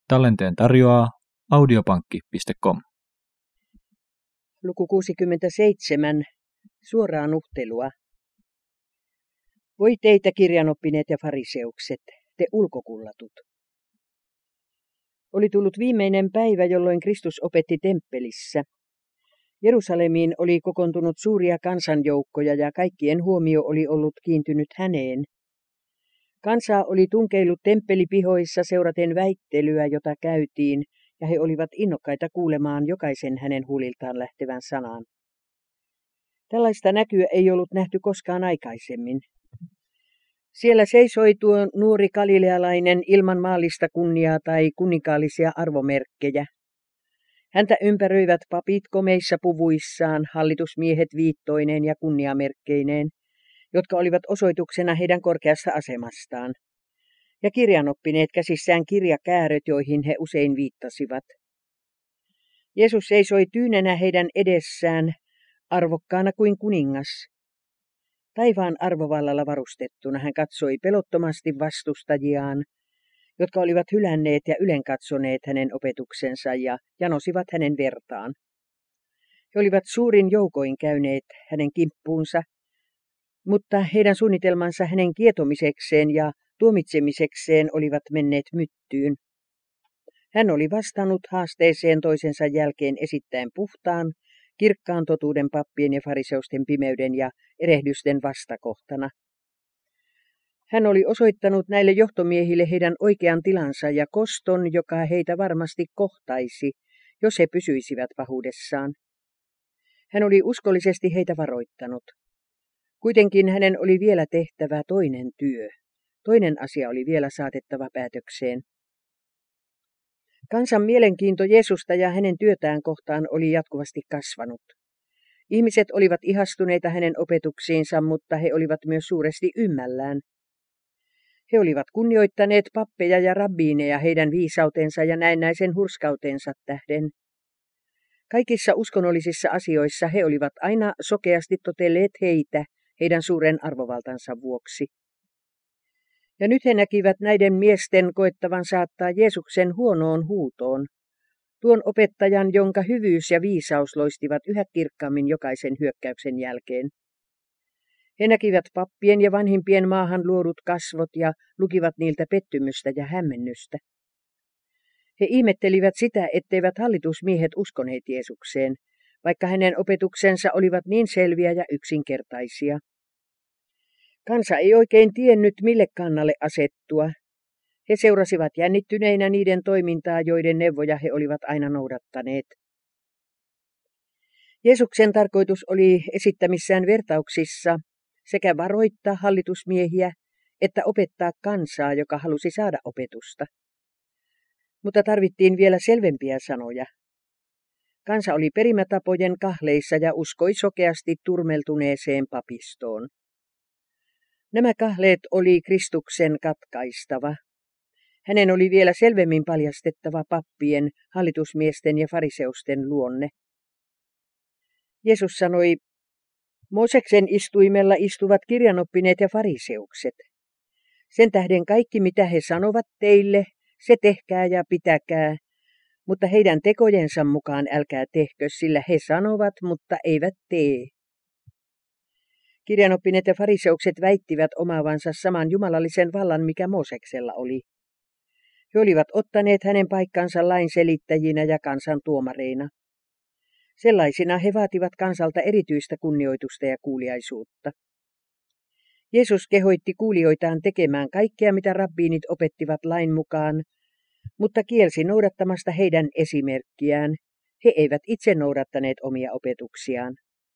Tallenteen tarjoaa audiopankki.com. Luku 67. Suoraa nuhtelua. Voi teitä kirjanoppineet ja fariseukset, te ulkokullatut. Oli tullut viimeinen päivä, jolloin Kristus opetti temppelissä. Jerusalemiin oli kokoontunut suuria kansanjoukkoja ja kaikkien huomio oli ollut kiintynyt häneen. Kansaa oli tunkeillut temppelipihoissa seuraten väittelyä, jota käytiin, ja he olivat innokkaita kuulemaan jokaisen hänen huuliltaan lähtevän sanan. Tällaista näkyä ei ollut nähty koskaan aikaisemmin. Siellä seisoi tuo nuori galilealainen ilman maallista kunniaa tai kuninkaallisia arvomerkkejä. Häntä ympäröivät papit komeissa puvuissaan, hallitusmiehet viittoineen ja kunniamerkkeineen, jotka olivat osoituksena heidän korkeasta asemastaan, ja kirjanoppineet käsissään kirjakääröt, joihin he usein viittasivat. Jeesus seisoi tyynenä heidän edessään, arvokkaana kuin kuningas. Taivaan arvovallalla varustettuna hän katsoi pelottomasti vastustajiaan, jotka olivat hylänneet ja ylenkatsoneet hänen opetuksensa ja janosivat hänen vertaan. He olivat suurin joukoin käyneet hänen kimppuunsa, mutta heidän suunnitelmansa hänen kietomisekseen ja tuomitsemisekseen olivat menneet myttyyn. Hän oli vastannut haasteeseen toisensa jälkeen esittäen puhtaan, kirkkaan totuuden pappien ja fariseusten pimeyden ja erehdysten vastakohtana. Hän oli osoittanut näille johtomiehille heidän oikean tilansa ja koston, joka heitä varmasti kohtaisi, jos he pysyisivät pahuudessaan. Hän oli uskollisesti heitä varoittanut. Kuitenkin hänen oli vielä tehtävä toinen työ. Toinen asia oli vielä saatettava päätökseen. Kansan mielenkiinto Jeesusta ja hänen työtään kohtaan oli jatkuvasti kasvanut. Ihmiset olivat ihastuneita hänen opetuksiinsa, mutta he olivat myös suuresti ymmällään. He olivat kunnioittaneet pappeja ja rabbiineja heidän viisautensa ja näennäisen hurskautensa tähden. Kaikissa uskonnollisissa asioissa he olivat aina sokeasti totelleet heitä heidän suuren arvovaltansa vuoksi. Ja nyt he näkivät näiden miesten koettavan saattaa Jeesuksen huonoon huutoon, tuon opettajan, jonka hyvyys ja viisaus loistivat yhä kirkkaammin jokaisen hyökkäyksen jälkeen. He näkivät pappien ja vanhimpien maahan luodut kasvot ja lukivat niiltä pettymystä ja hämmennystä. He ihmettelivät sitä, etteivät hallitusmiehet uskoneet Jeesukseen, vaikka hänen opetuksensa olivat niin selviä ja yksinkertaisia. Kansa ei oikein tiennyt, mille kannalle asettua. He seurasivat jännittyneinä niiden toimintaa, joiden neuvoja he olivat aina noudattaneet. Jeesuksen tarkoitus oli esittämissään vertauksissa sekä varoittaa hallitusmiehiä että opettaa kansaa, joka halusi saada opetusta. Mutta tarvittiin vielä selvempiä sanoja. Kansa oli perimätapojen kahleissa ja uskoi sokeasti turmeltuneeseen papistoon. Nämä kahleet oli Kristuksen katkaistava. Hänen oli vielä selvemmin paljastettava pappien, hallitusmiesten ja fariseusten luonne. Jeesus sanoi, Mooseksen istuimella istuvat kirjanoppineet ja fariseukset. Sen tähden kaikki, mitä he sanovat teille, se tehkää ja pitäkää, mutta heidän tekojensa mukaan älkää tehkö, sillä he sanovat, mutta eivät tee. Kirjanoppineet ja fariseukset väittivät omaavansa saman jumalallisen vallan, mikä Mooseksella oli. He olivat ottaneet hänen paikkansa lain selittäjinä ja kansan tuomareina. Sellaisina he vaativat kansalta erityistä kunnioitusta ja kuuliaisuutta. Jeesus kehoitti kuulijoitaan tekemään kaikkea, mitä rabbiinit opettivat lain mukaan, mutta kielsi noudattamasta heidän esimerkkiään. He eivät itse noudattaneet omia opetuksiaan.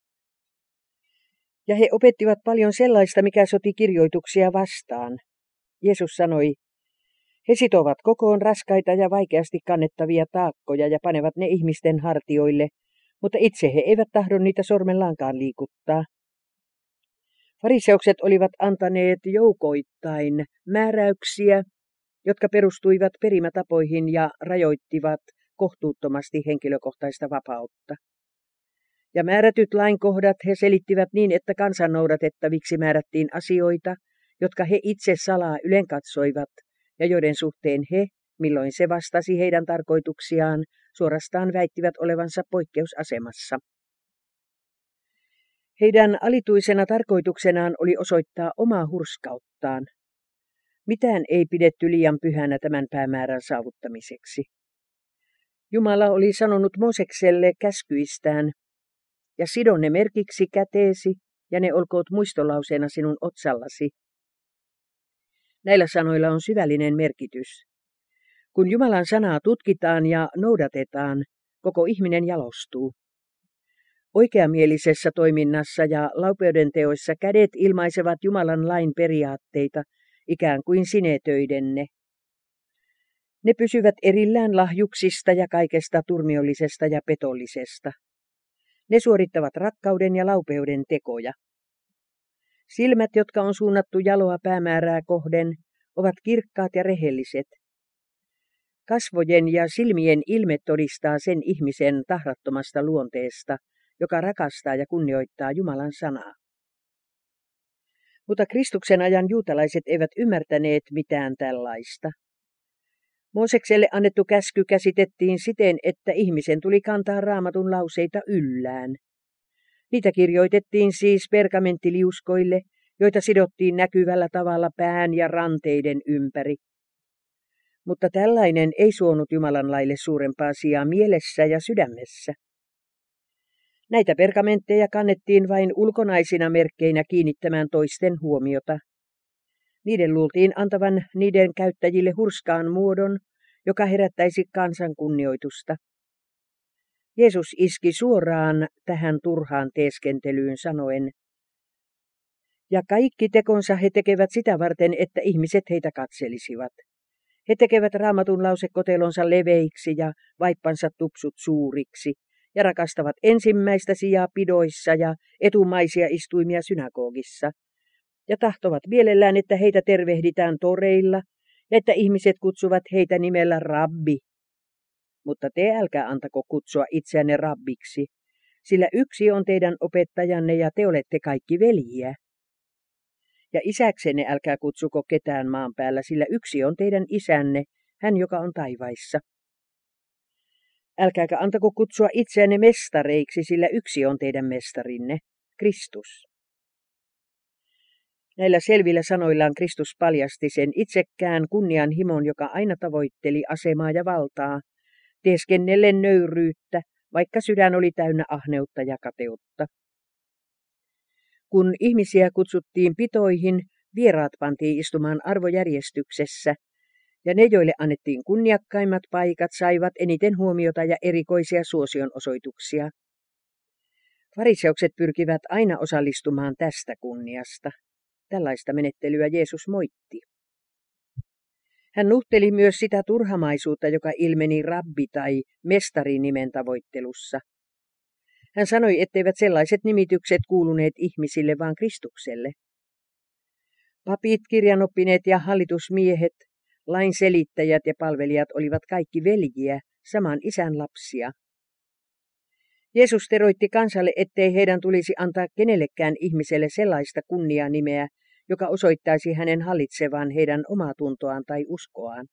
Ja he opettivat paljon sellaista, mikä soti kirjoituksia vastaan. Jeesus sanoi, he sitovat kokoon raskaita ja vaikeasti kannettavia taakkoja ja panevat ne ihmisten hartioille, mutta itse he eivät tahdo niitä sormellaankaan liikuttaa. Fariseukset olivat antaneet joukoittain määräyksiä, jotka perustuivat perimätapoihin ja rajoittivat kohtuuttomasti henkilökohtaista vapautta. Ja määrätyt lainkohdat he selittivät niin, että kansan noudatettaviksi määrättiin asioita, jotka he itse salaa ylenkatsoivat ja joiden suhteen he, milloin se vastasi heidän tarkoituksiaan, suorastaan väittivät olevansa poikkeusasemassa. Heidän alituisena tarkoituksenaan oli osoittaa omaa hurskauttaan. Mitään ei pidetty liian pyhänä tämän päämäärän saavuttamiseksi. Jumala oli sanonut Moosekselle käskyistään, ja sidon ne merkiksi käteesi, ja ne olkoot muistolauseena sinun otsallasi. Näillä sanoilla on syvällinen merkitys. Kun Jumalan sanaa tutkitaan ja noudatetaan, koko ihminen jalostuu. Oikeamielisessä toiminnassa ja laupeudenteoissa kädet ilmaisevat Jumalan lain periaatteita, ikään kuin sinetöidenne. Ne pysyvät erillään lahjuksista ja kaikesta turmiollisesta ja petollisesta. Ne suorittavat rakkauden ja laupeuden tekoja. Silmät, jotka on suunnattu jaloa päämäärää kohden, ovat kirkkaat ja rehelliset. Kasvojen ja silmien ilme todistaa sen ihmisen tahrattomasta luonteesta, joka rakastaa ja kunnioittaa Jumalan sanaa. Mutta Kristuksen ajan juutalaiset eivät ymmärtäneet mitään tällaista. Moosekselle annettu käsky käsitettiin siten, että ihmisen tuli kantaa Raamatun lauseita yllään. Niitä kirjoitettiin siis pergamenttiliuskoille, joita sidottiin näkyvällä tavalla pään ja ranteiden ympäri. Mutta tällainen ei suonut Jumalan laille suurempaa sijaa mielessä ja sydämessä. Näitä pergamentteja kannettiin vain ulkonaisina merkkeinä kiinnittämään toisten huomiota. Niiden luultiin antavan niiden käyttäjille hurskaan muodon, joka herättäisi kansan kunnioitusta. Jeesus iski suoraan tähän turhaan teeskentelyyn sanoen, ja kaikki tekonsa he tekevät sitä varten, että ihmiset heitä katselisivat. He tekevät Raamatun lausekotelonsa leveiksi ja vaippansa tupsut suuriksi, ja rakastavat ensimmäistä sijaa pidoissa ja etumaisia istuimia synagogissa, ja tahtovat mielellään, että heitä tervehditään toreilla, ja että ihmiset kutsuvat heitä nimellä rabbi. Mutta te älkää antako kutsua itseänne rabbiksi, sillä yksi on teidän opettajanne ja te olette kaikki veljiä. Ja isäksenne älkää kutsuko ketään maan päällä, sillä yksi on teidän isänne, hän joka on taivaissa. Älkääkä antako kutsua itseänne mestareiksi, sillä yksi on teidän mestarinne, Kristus. Näillä selvillä sanoillaan Kristus paljasti sen itsekään kunnianhimon, joka aina tavoitteli asemaa ja valtaa, teeskennellen nöyryyttä, vaikka sydän oli täynnä ahneutta ja kateutta. Kun ihmisiä kutsuttiin pitoihin, vieraat pantiin istumaan arvojärjestyksessä, ja ne, joille annettiin kunniakkaimmat paikat, saivat eniten huomiota ja erikoisia suosionosoituksia. Fariseukset pyrkivät aina osallistumaan tästä kunniasta. Tällaista menettelyä Jeesus moitti. Hän nuhteli myös sitä turhamaisuutta, joka ilmeni rabbi- tai mestari-nimen tavoittelussa. Hän sanoi, etteivät sellaiset nimitykset kuuluneet ihmisille, vaan Kristukselle. Papit, kirjanoppineet ja hallitusmiehet, lain selittäjät ja palvelijat olivat kaikki veljiä, saman isän lapsia. Jeesus teroitti kansalle, ettei heidän tulisi antaa kenellekään ihmiselle sellaista kunnianimeä, joka osoittaisi hänen hallitsevan heidän omaa tuntoaan tai uskoaan.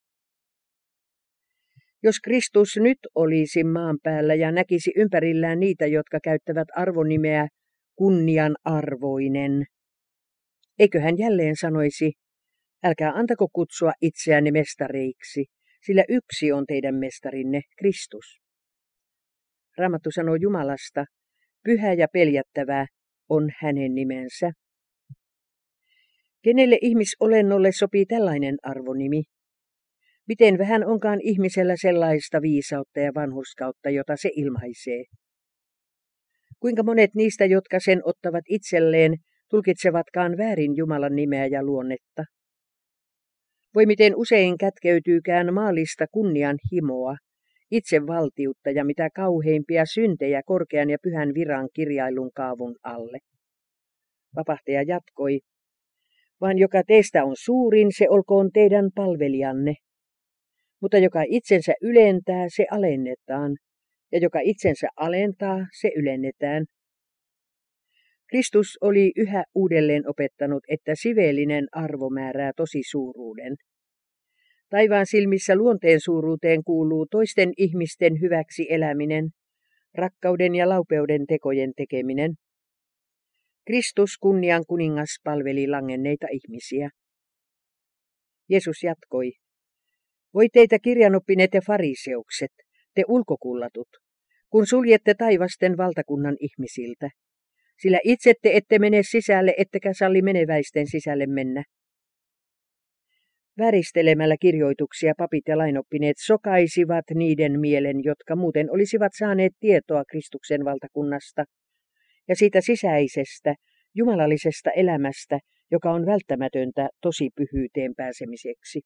Jos Kristus nyt olisi maan päällä ja näkisi ympärillään niitä, jotka käyttävät arvonimeä kunnianarvoinen, eikö hän jälleen sanoisi, älkää antako kutsua itseänne mestareiksi, sillä yksi on teidän mestarinne, Kristus. Raamattu sanoo Jumalasta, pyhä ja peljättävä on hänen nimensä. Kenelle ihmisolennolle sopii tällainen arvonimi? Miten vähän onkaan ihmisellä sellaista viisautta ja vanhurskautta, jota se ilmaisee? Kuinka monet niistä, jotka sen ottavat itselleen, tulkitsevatkaan väärin Jumalan nimeä ja luonnetta? Voi miten usein kätkeytyykään maallista kunnianhimoa, itsevaltiutta ja mitä kauheimpia syntejä korkean ja pyhän viran kirjailun kaavun alle. Vapahtaja jatkoi, vaan joka teistä on suurin, se olkoon teidän palvelijanne. Mutta joka itsensä ylentää, se alennetaan, ja joka itsensä alentaa, se ylennetään. Kristus oli yhä uudelleen opettanut, että siveellinen arvo määrää tosi suuruuden. Taivaan silmissä luonteen suuruuteen kuuluu toisten ihmisten hyväksi eläminen, rakkauden ja laupeuden tekojen tekeminen. Kristus kunnian kuningas palveli langenneita ihmisiä. Jeesus jatkoi. Voi teitä kirjanoppineet ja fariseukset, te ulkokullatut, kun suljette taivasten valtakunnan ihmisiltä, sillä itse te ette mene sisälle, ettekä salli meneväisten sisälle mennä. Väristelemällä kirjoituksia papit ja lainoppineet sokaisivat niiden mielen, jotka muuten olisivat saaneet tietoa Kristuksen valtakunnasta ja siitä sisäisestä, jumalallisesta elämästä, joka on välttämätöntä tosi pyhyyteen pääsemiseksi.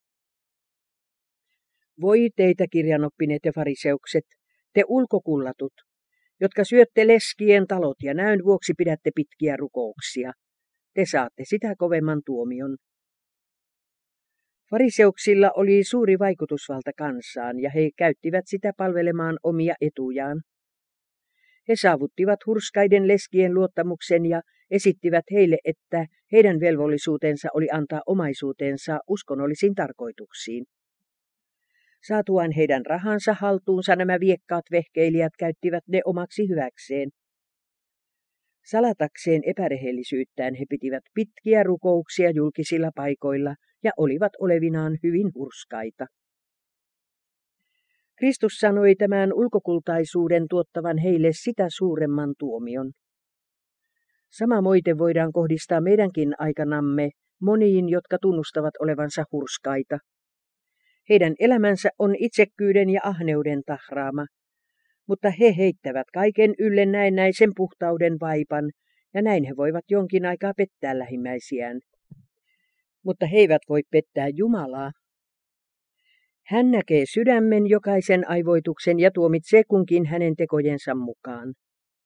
Voi teitä kirjanoppineet ja fariseukset, te ulkokullatut, jotka syötte leskien talot ja näön vuoksi pidätte pitkiä rukouksia. Te saatte sitä kovemman tuomion. Fariseuksilla oli suuri vaikutusvalta kansaan ja he käyttivät sitä palvelemaan omia etujaan. He saavuttivat hurskaiden leskien luottamuksen ja esittivät heille, että heidän velvollisuutensa oli antaa omaisuutensa uskonnollisiin tarkoituksiin. Saatuaan heidän rahansa haltuunsa nämä viekkaat vehkeilijät käyttivät ne omaksi hyväkseen. Salatakseen epärehellisyyttään he pitivät pitkiä rukouksia julkisilla paikoilla ja olivat olevinaan hyvin hurskaita. Kristus sanoi tämän ulkokultaisuuden tuottavan heille sitä suuremman tuomion. Sama moite voidaan kohdistaa meidänkin aikanamme moniin, jotka tunnustavat olevansa hurskaita. Heidän elämänsä on itsekkyyden ja ahneuden tahraama, mutta he heittävät kaiken ylle näennäisen puhtauden vaipan, ja näin he voivat jonkin aikaa pettää lähimmäisiään. Mutta he eivät voi pettää Jumalaa. Hän näkee sydämen jokaisen aivoituksen ja tuomitsee kunkin hänen tekojensa mukaan.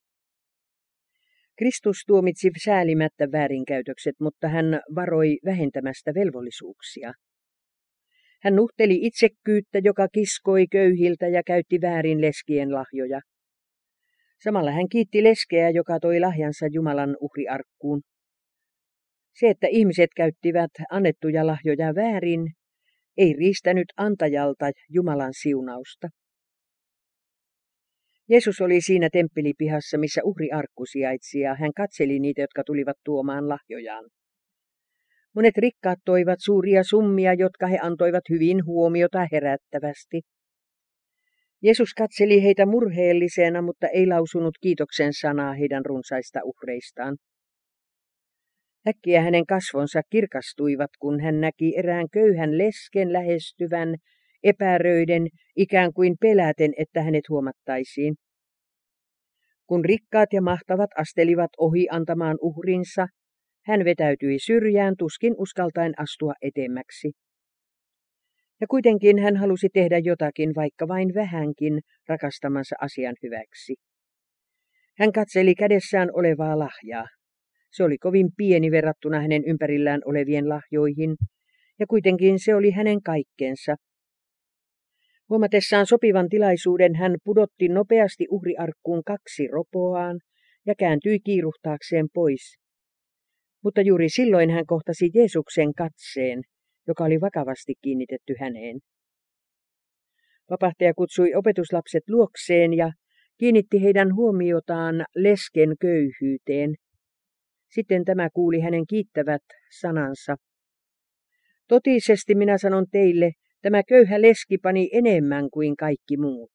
Kristus tuomitsi säälimättä väärinkäytökset, mutta hän varoi vähentämästä velvollisuuksia. Hän nuhteli itsekkyyttä, joka kiskoi köyhiltä ja käytti väärin leskien lahjoja. Samalla hän kiitti leskeä, joka toi lahjansa Jumalan uhriarkkuun. Se, että ihmiset käyttivät annettuja lahjoja väärin, ei riistänyt antajalta Jumalan siunausta. Jeesus oli siinä temppelipihassa, missä uhriarkku sijaitsi, ja hän katseli niitä, jotka tulivat tuomaan lahjojaan. Monet rikkaat toivat suuria summia, jotka he antoivat hyvin huomiota herättävästi. Jeesus katseli heitä murheellisena, mutta ei lausunut kiitoksen sanaa heidän runsaista uhreistaan. Äkkiä hänen kasvonsa kirkastuivat, kun hän näki erään köyhän lesken lähestyvän, epäröiden, ikään kuin peläten, että hänet huomattaisiin. Kun rikkaat ja mahtavat astelivat ohi antamaan uhrinsa, hän vetäytyi syrjään tuskin uskaltaen astua etemmäksi. Ja kuitenkin hän halusi tehdä jotakin, vaikka vain vähänkin, rakastamansa asian hyväksi. Hän katseli kädessään olevaa lahjaa. Se oli kovin pieni verrattuna hänen ympärillään olevien lahjoihin, ja kuitenkin se oli hänen kaikkensa. Huomatessaan sopivan tilaisuuden hän pudotti nopeasti uhriarkkuun 2 ropoaan ja kääntyi kiiruhtaakseen pois. Mutta juuri silloin hän kohtasi Jeesuksen katseen, joka oli vakavasti kiinnitetty häneen. Vapahtaja kutsui opetuslapset luokseen ja kiinnitti heidän huomiotaan lesken köyhyyteen. Sitten tämä kuuli hänen kiittävät sanansa. Totisesti minä sanon teille, tämä köyhä leski pani enemmän kuin kaikki muut.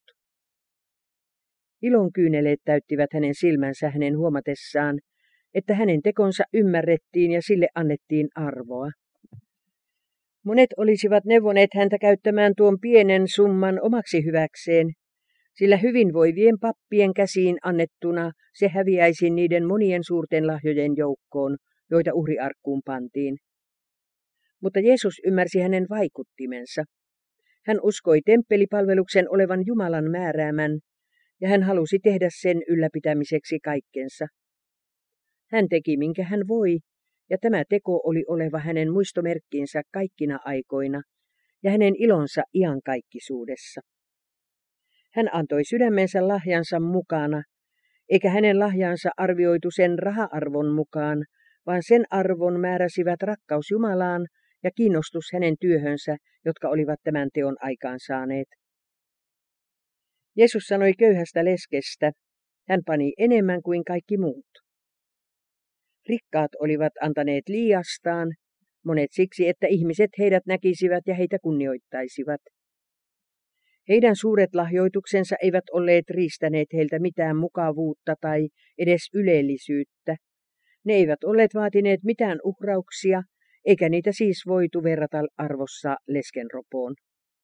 Ilon kyyneleet täyttivät hänen silmänsä hänen huomatessaan, että hänen tekonsa ymmärrettiin ja sille annettiin arvoa. Monet olisivat neuvoneet häntä käyttämään tuon pienen summan omaksi hyväkseen, sillä hyvinvoivien pappien käsiin annettuna se häviäisi niiden monien suurten lahjojen joukkoon, joita uhriarkkuun pantiin. Mutta Jeesus ymmärsi hänen vaikuttimensa. Hän uskoi temppelipalveluksen olevan Jumalan määräämän, ja hän halusi tehdä sen ylläpitämiseksi kaikkensa. Hän teki minkä hän voi, ja tämä teko oli oleva hänen muistomerkkinsä kaikkina aikoina, ja hänen ilonsa iankaikkisuudessa. Hän antoi sydämensä lahjansa mukana, eikä hänen lahjansa arvioitu sen raha-arvon mukaan, vaan sen arvon määräsivät rakkaus Jumalaan ja kiinnostus hänen työhönsä, jotka olivat tämän teon aikaansaaneet. Jeesus sanoi köyhästä leskestä, hän pani enemmän kuin kaikki muut. Rikkaat olivat antaneet liiastaan, monet siksi, että ihmiset heidät näkisivät ja heitä kunnioittaisivat. Heidän suuret lahjoituksensa eivät olleet riistäneet heiltä mitään mukavuutta tai edes ylellisyyttä. Ne eivät olleet vaatineet mitään uhrauksia, eikä niitä siis voitu verrata arvossa leskenropoon.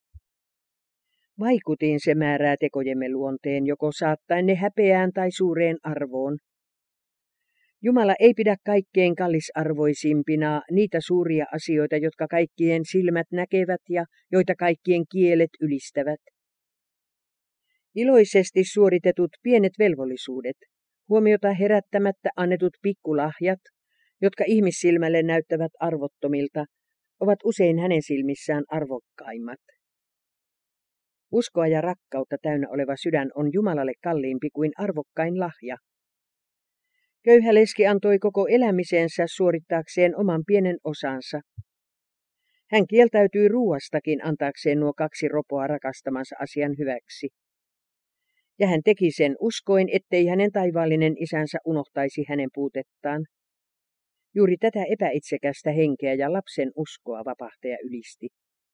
Vaikutin se määrää tekojemme luonteen, joko saattaen ne häpeään tai suureen arvoon. Jumala ei pidä kaikkein kallisarvoisimpina niitä suuria asioita, jotka kaikkien silmät näkevät ja joita kaikkien kielet ylistävät. Iloisesti suoritetut pienet velvollisuudet, huomiota herättämättä annetut pikkulahjat, jotka ihmissilmälle näyttävät arvottomilta, ovat usein hänen silmissään arvokkaimmat. Uskoa ja rakkautta täynnä oleva sydän on Jumalalle kalliimpi kuin arvokkain lahja. Köyhä leski antoi koko elämisensä suorittaakseen oman pienen osansa. Hän kieltäytyi ruuastakin antaakseen nuo 2 ropoa rakastamansa asian hyväksi. Ja hän teki sen uskoin, ettei hänen taivaallinen isänsä unohtaisi hänen puutettaan. Juuri tätä epäitsekästä henkeä ja lapsen uskoa vapahtaja ylisti.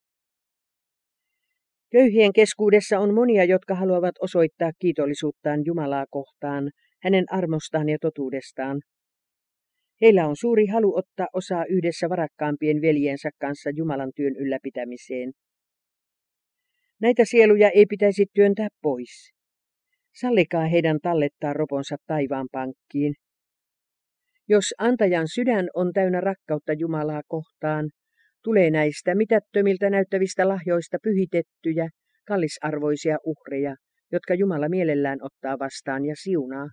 Köyhien keskuudessa on monia, jotka haluavat osoittaa kiitollisuuttaan Jumalaa kohtaan, hänen armostaan ja totuudestaan. Heillä on suuri halu ottaa osaa yhdessä varakkaampien veljensä kanssa Jumalan työn ylläpitämiseen. Näitä sieluja ei pitäisi työntää pois. Sallikaa heidän tallettaa roponsa taivaan pankkiin. Jos antajan sydän on täynnä rakkautta Jumalaa kohtaan, tulee näistä mitättömiltä näyttävistä lahjoista pyhitettyjä, kallisarvoisia uhreja, jotka Jumala mielellään ottaa vastaan ja siunaa.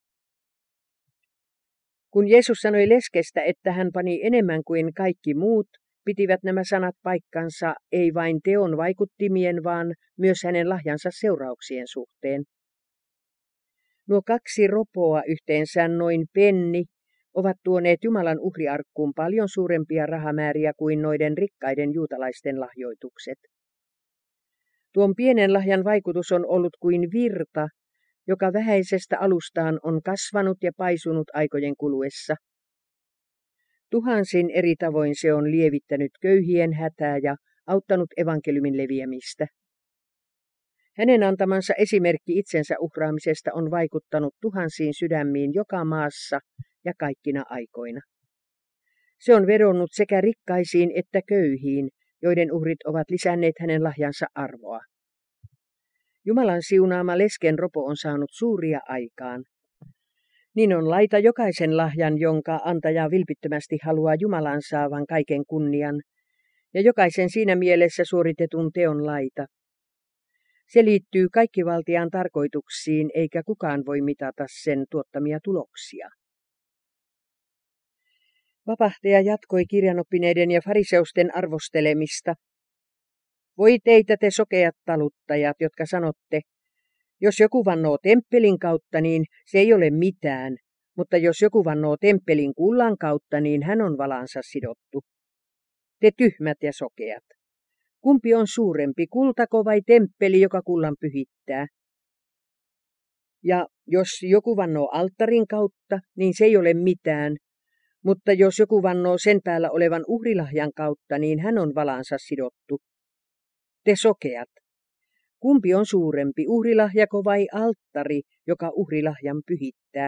Kun Jeesus sanoi leskestä, että hän pani enemmän kuin kaikki muut, pitivät nämä sanat paikkansa ei vain teon vaikuttimien, vaan myös hänen lahjansa seurauksien suhteen. Nuo 2 ropoa yhteensä noin penni ovat tuoneet Jumalan uhriarkkuun paljon suurempia rahamääriä kuin noiden rikkaiden juutalaisten lahjoitukset. Tuon pienen lahjan vaikutus on ollut kuin virta, joka vähäisestä alustaan on kasvanut ja paisunut aikojen kuluessa. Tuhansin eri tavoin se on lievittänyt köyhien hätää ja auttanut evankeliumin leviämistä. Hänen antamansa esimerkki itsensä uhraamisesta on vaikuttanut tuhansiin sydämiin joka maassa ja kaikkina aikoina. Se on vedonnut sekä rikkaisiin että köyhiin, joiden uhrit ovat lisänneet hänen lahjansa arvoa. Jumalan siunaama lesken ropo on saanut suuria aikaan. Niin on laita jokaisen lahjan, jonka antaja vilpittömästi haluaa Jumalan saavan kaiken kunnian, ja jokaisen siinä mielessä suoritetun teon laita. Se liittyy kaikkivaltiaan tarkoituksiin, eikä kukaan voi mitata sen tuottamia tuloksia. Vapahtaja jatkoi kirjanoppineiden ja fariseusten arvostelemista. Voi teitä te sokeat taluttajat, jotka sanotte, jos joku vannoo temppelin kautta, niin se ei ole mitään, mutta jos joku vannoo temppelin kullan kautta, niin hän on valansa sidottu. Te tyhmät ja sokeat. Kumpi on suurempi, kultako vai temppeli, joka kullan pyhittää? Ja jos joku vannoo alttarin kautta, niin se ei ole mitään, mutta jos joku vannoo sen päällä olevan uhrilahjan kautta, niin hän on valansa sidottu. Te sokeat. Kumpi on suurempi, uhrilahjako vai alttari, joka uhrilahjan pyhittää?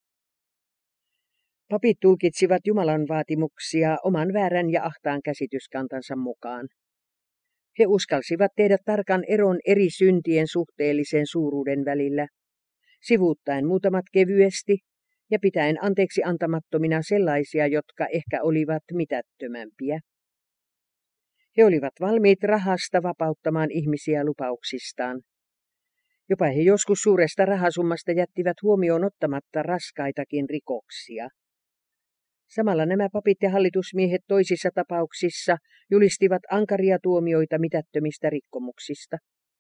Papit tulkitsivat Jumalan vaatimuksia oman väärän ja ahtaan käsityskantansa mukaan. He uskalsivat tehdä tarkan eron eri syntien suhteellisen suuruuden välillä, sivuuttaen muutamat kevyesti ja pitäen anteeksi antamattomina sellaisia, jotka ehkä olivat mitättömämpiä. He olivat valmiit rahasta vapauttamaan ihmisiä lupauksistaan. Jopa he joskus suuresta rahasummasta jättivät huomioon ottamatta raskaitakin rikoksia. Samalla nämä papit ja hallitusmiehet toisissa tapauksissa julistivat ankaria tuomioita mitättömistä rikkomuksista.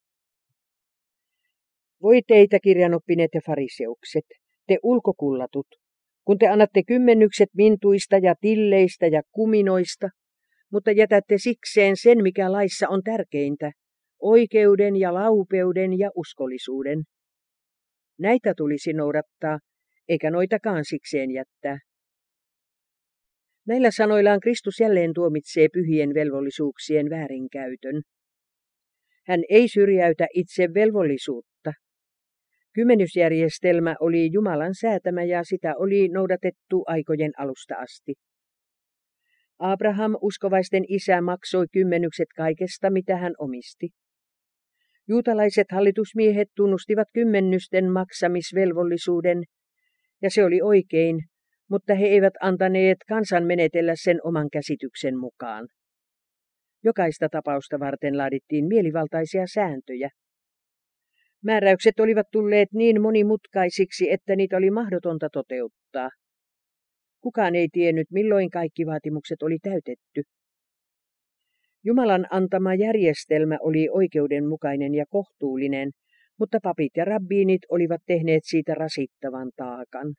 Voi teitä kirjanoppineet ja fariseukset, te ulkokullatut, kun te annatte kymmenykset mintuista ja tilleistä ja kuminoista, mutta jätätte sikseen sen, mikä laissa on tärkeintä, oikeuden ja laupeuden ja uskollisuuden. Näitä tulisi noudattaa, eikä noitakaan sikseen jättää. Näillä sanoillaan Kristus jälleen tuomitsee pyhien velvollisuuksien väärinkäytön. Hän ei syrjäytä itse velvollisuutta. Kymmenysjärjestelmä oli Jumalan säätämä ja sitä oli noudatettu aikojen alusta asti. Abraham, uskovaisten isä, maksoi kymmenykset kaikesta, mitä hän omisti. Juutalaiset hallitusmiehet tunnustivat kymmennysten maksamisvelvollisuuden, ja se oli oikein, mutta he eivät antaneet kansan menetellä sen oman käsityksen mukaan. Jokaista tapausta varten laadittiin mielivaltaisia sääntöjä. Määräykset olivat tulleet niin monimutkaisiksi, että niitä oli mahdotonta toteuttaa. Kukaan ei tiennyt, milloin kaikki vaatimukset oli täytetty. Jumalan antama järjestelmä oli oikeudenmukainen ja kohtuullinen, mutta papit ja rabbiinit olivat tehneet siitä rasittavan taakan.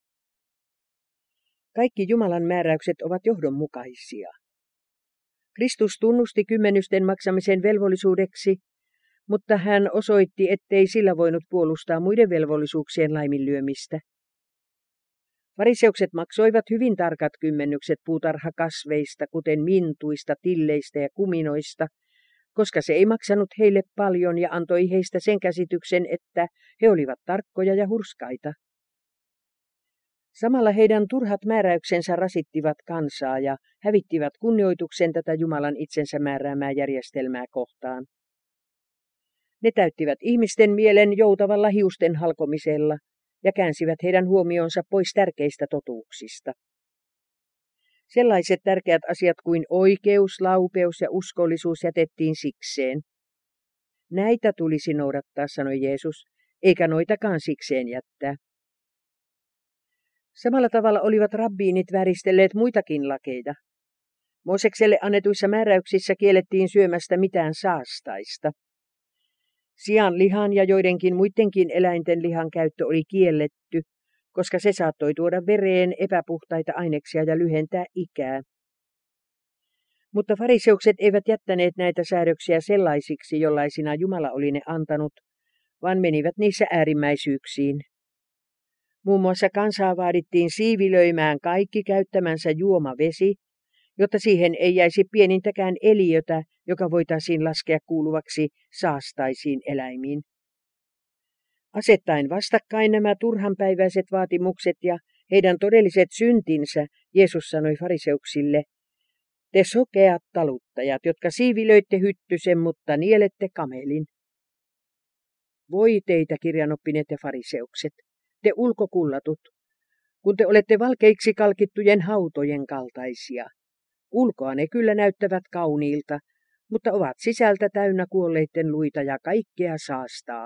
Kaikki Jumalan määräykset ovat johdonmukaisia. Kristus tunnusti kymmenysten maksamisen velvollisuudeksi, mutta hän osoitti, ettei sillä voinut puolustaa muiden velvollisuuksien laiminlyömistä. Fariseukset maksoivat hyvin tarkat kymmennykset puutarhakasveista, kuten mintuista, tilleistä ja kuminoista, koska se ei maksanut heille paljon ja antoi heistä sen käsityksen, että he olivat tarkkoja ja hurskaita. Samalla heidän turhat määräyksensä rasittivat kansaa ja hävittivät kunnioituksen tätä Jumalan itsensä määräämää järjestelmää kohtaan. Ne täyttivät ihmisten mielen joutavalla hiusten halkomisella ja käänsivät heidän huomionsa pois tärkeistä totuuksista. Sellaiset tärkeät asiat kuin oikeus, laupeus ja uskollisuus jätettiin sikseen. Näitä tulisi noudattaa, sanoi Jeesus, eikä noitakaan sikseen jättää. Samalla tavalla olivat rabbiinit vääristelleet muitakin lakeja. Moosekselle annetuissa määräyksissä kiellettiin syömästä mitään saastaista. Sian lihan ja joidenkin muidenkin eläinten lihan käyttö oli kielletty, koska se saattoi tuoda vereen epäpuhtaita aineksia ja lyhentää ikää. Mutta fariseukset eivät jättäneet näitä säädöksiä sellaisiksi, jollaisina Jumala oli ne antanut, vaan menivät niissä äärimmäisyyksiin. Muun muassa kansaa vaadittiin siivilöimään kaikki käyttämänsä juomavesi, jotta siihen ei jäisi pienintäkään eliötä, joka voitaisiin laskea kuuluvaksi saastaisiin eläimiin. Asettaen vastakkain nämä turhanpäiväiset vaatimukset ja heidän todelliset syntinsä, Jeesus sanoi fariseuksille, te sokeat taluttajat, jotka siivilöitte hyttysen, mutta nielette kamelin. Voi teitä, kirjanoppineet ja fariseukset, te ulkokullatut, kun te olette valkeiksi kalkittujen hautojen kaltaisia. Ulkoa ne kyllä näyttävät kauniilta, mutta ovat sisältä täynnä kuolleiden luita ja kaikkea saastaa.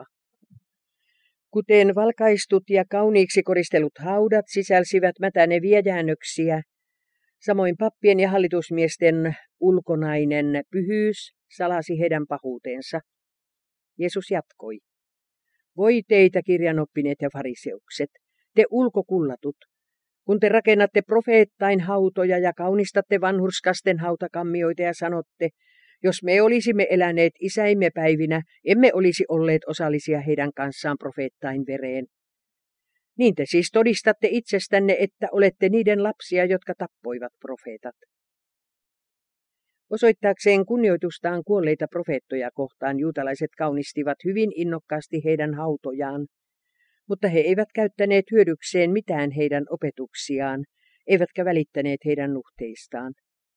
Kuten valkaistut ja kauniiksi koristelut haudat sisälsivät mätäneviä jäännöksiä, samoin pappien ja hallitusmiesten ulkonainen pyhyys salasi heidän pahuutensa. Jeesus jatkoi. Voi teitä, kirjanoppineet ja fariseukset, te ulkokullatut, kun te rakennatte profeettain hautoja ja kaunistatte vanhurskasten hautakammioita ja sanotte, jos me olisimme eläneet isäimme päivinä, emme olisi olleet osallisia heidän kanssaan profeettain vereen. Niin te siis todistatte itsestänne, että olette niiden lapsia, jotka tappoivat profeetat. Osoittaakseen kunnioitustaan kuolleita profeettoja kohtaan juutalaiset kaunistivat hyvin innokkaasti heidän hautojaan, mutta he eivät käyttäneet hyödykseen mitään heidän opetuksiaan, eivätkä välittäneet heidän nuhteistaan.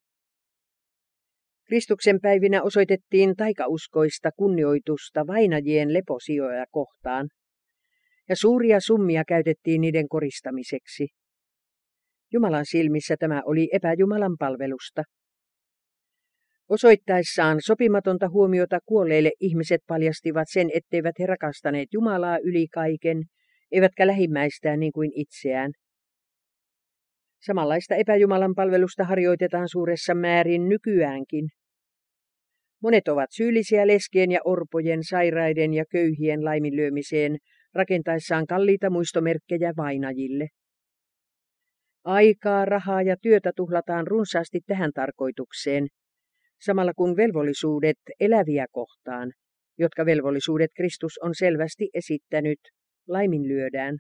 Kristuksen päivinä osoitettiin taikauskoista kunnioitusta vainajien leposijoja kohtaan, ja suuria summia käytettiin niiden koristamiseksi. Jumalan silmissä tämä oli epäjumalan palvelusta. Osoittaessaan sopimatonta huomiota kuolleille ihmiset paljastivat sen, etteivät he rakastaneet Jumalaa yli kaiken, eivätkä lähimmäistään niin kuin itseään. Samanlaista epäjumalan palvelusta harjoitetaan suuressa määrin nykyäänkin. Monet ovat syyllisiä leskien ja orpojen, sairaiden ja köyhien laiminlyömiseen, rakentaessaan kalliita muistomerkkejä vainajille. Aikaa, rahaa ja työtä tuhlataan runsaasti tähän tarkoitukseen, samalla kun velvollisuudet eläviä kohtaan, jotka velvollisuudet Kristus on selvästi esittänyt, laiminlyödään.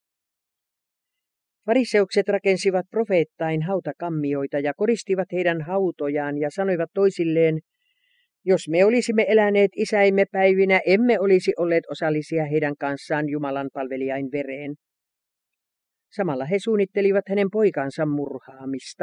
Fariseukset rakensivat profeettain hautakammioita ja koristivat heidän hautojaan ja sanoivat toisilleen, jos me olisimme eläneet isäimme päivinä, emme olisi olleet osallisia heidän kanssaan Jumalan palvelijain vereen. Samalla he suunnittelivat hänen poikansa murhaamista.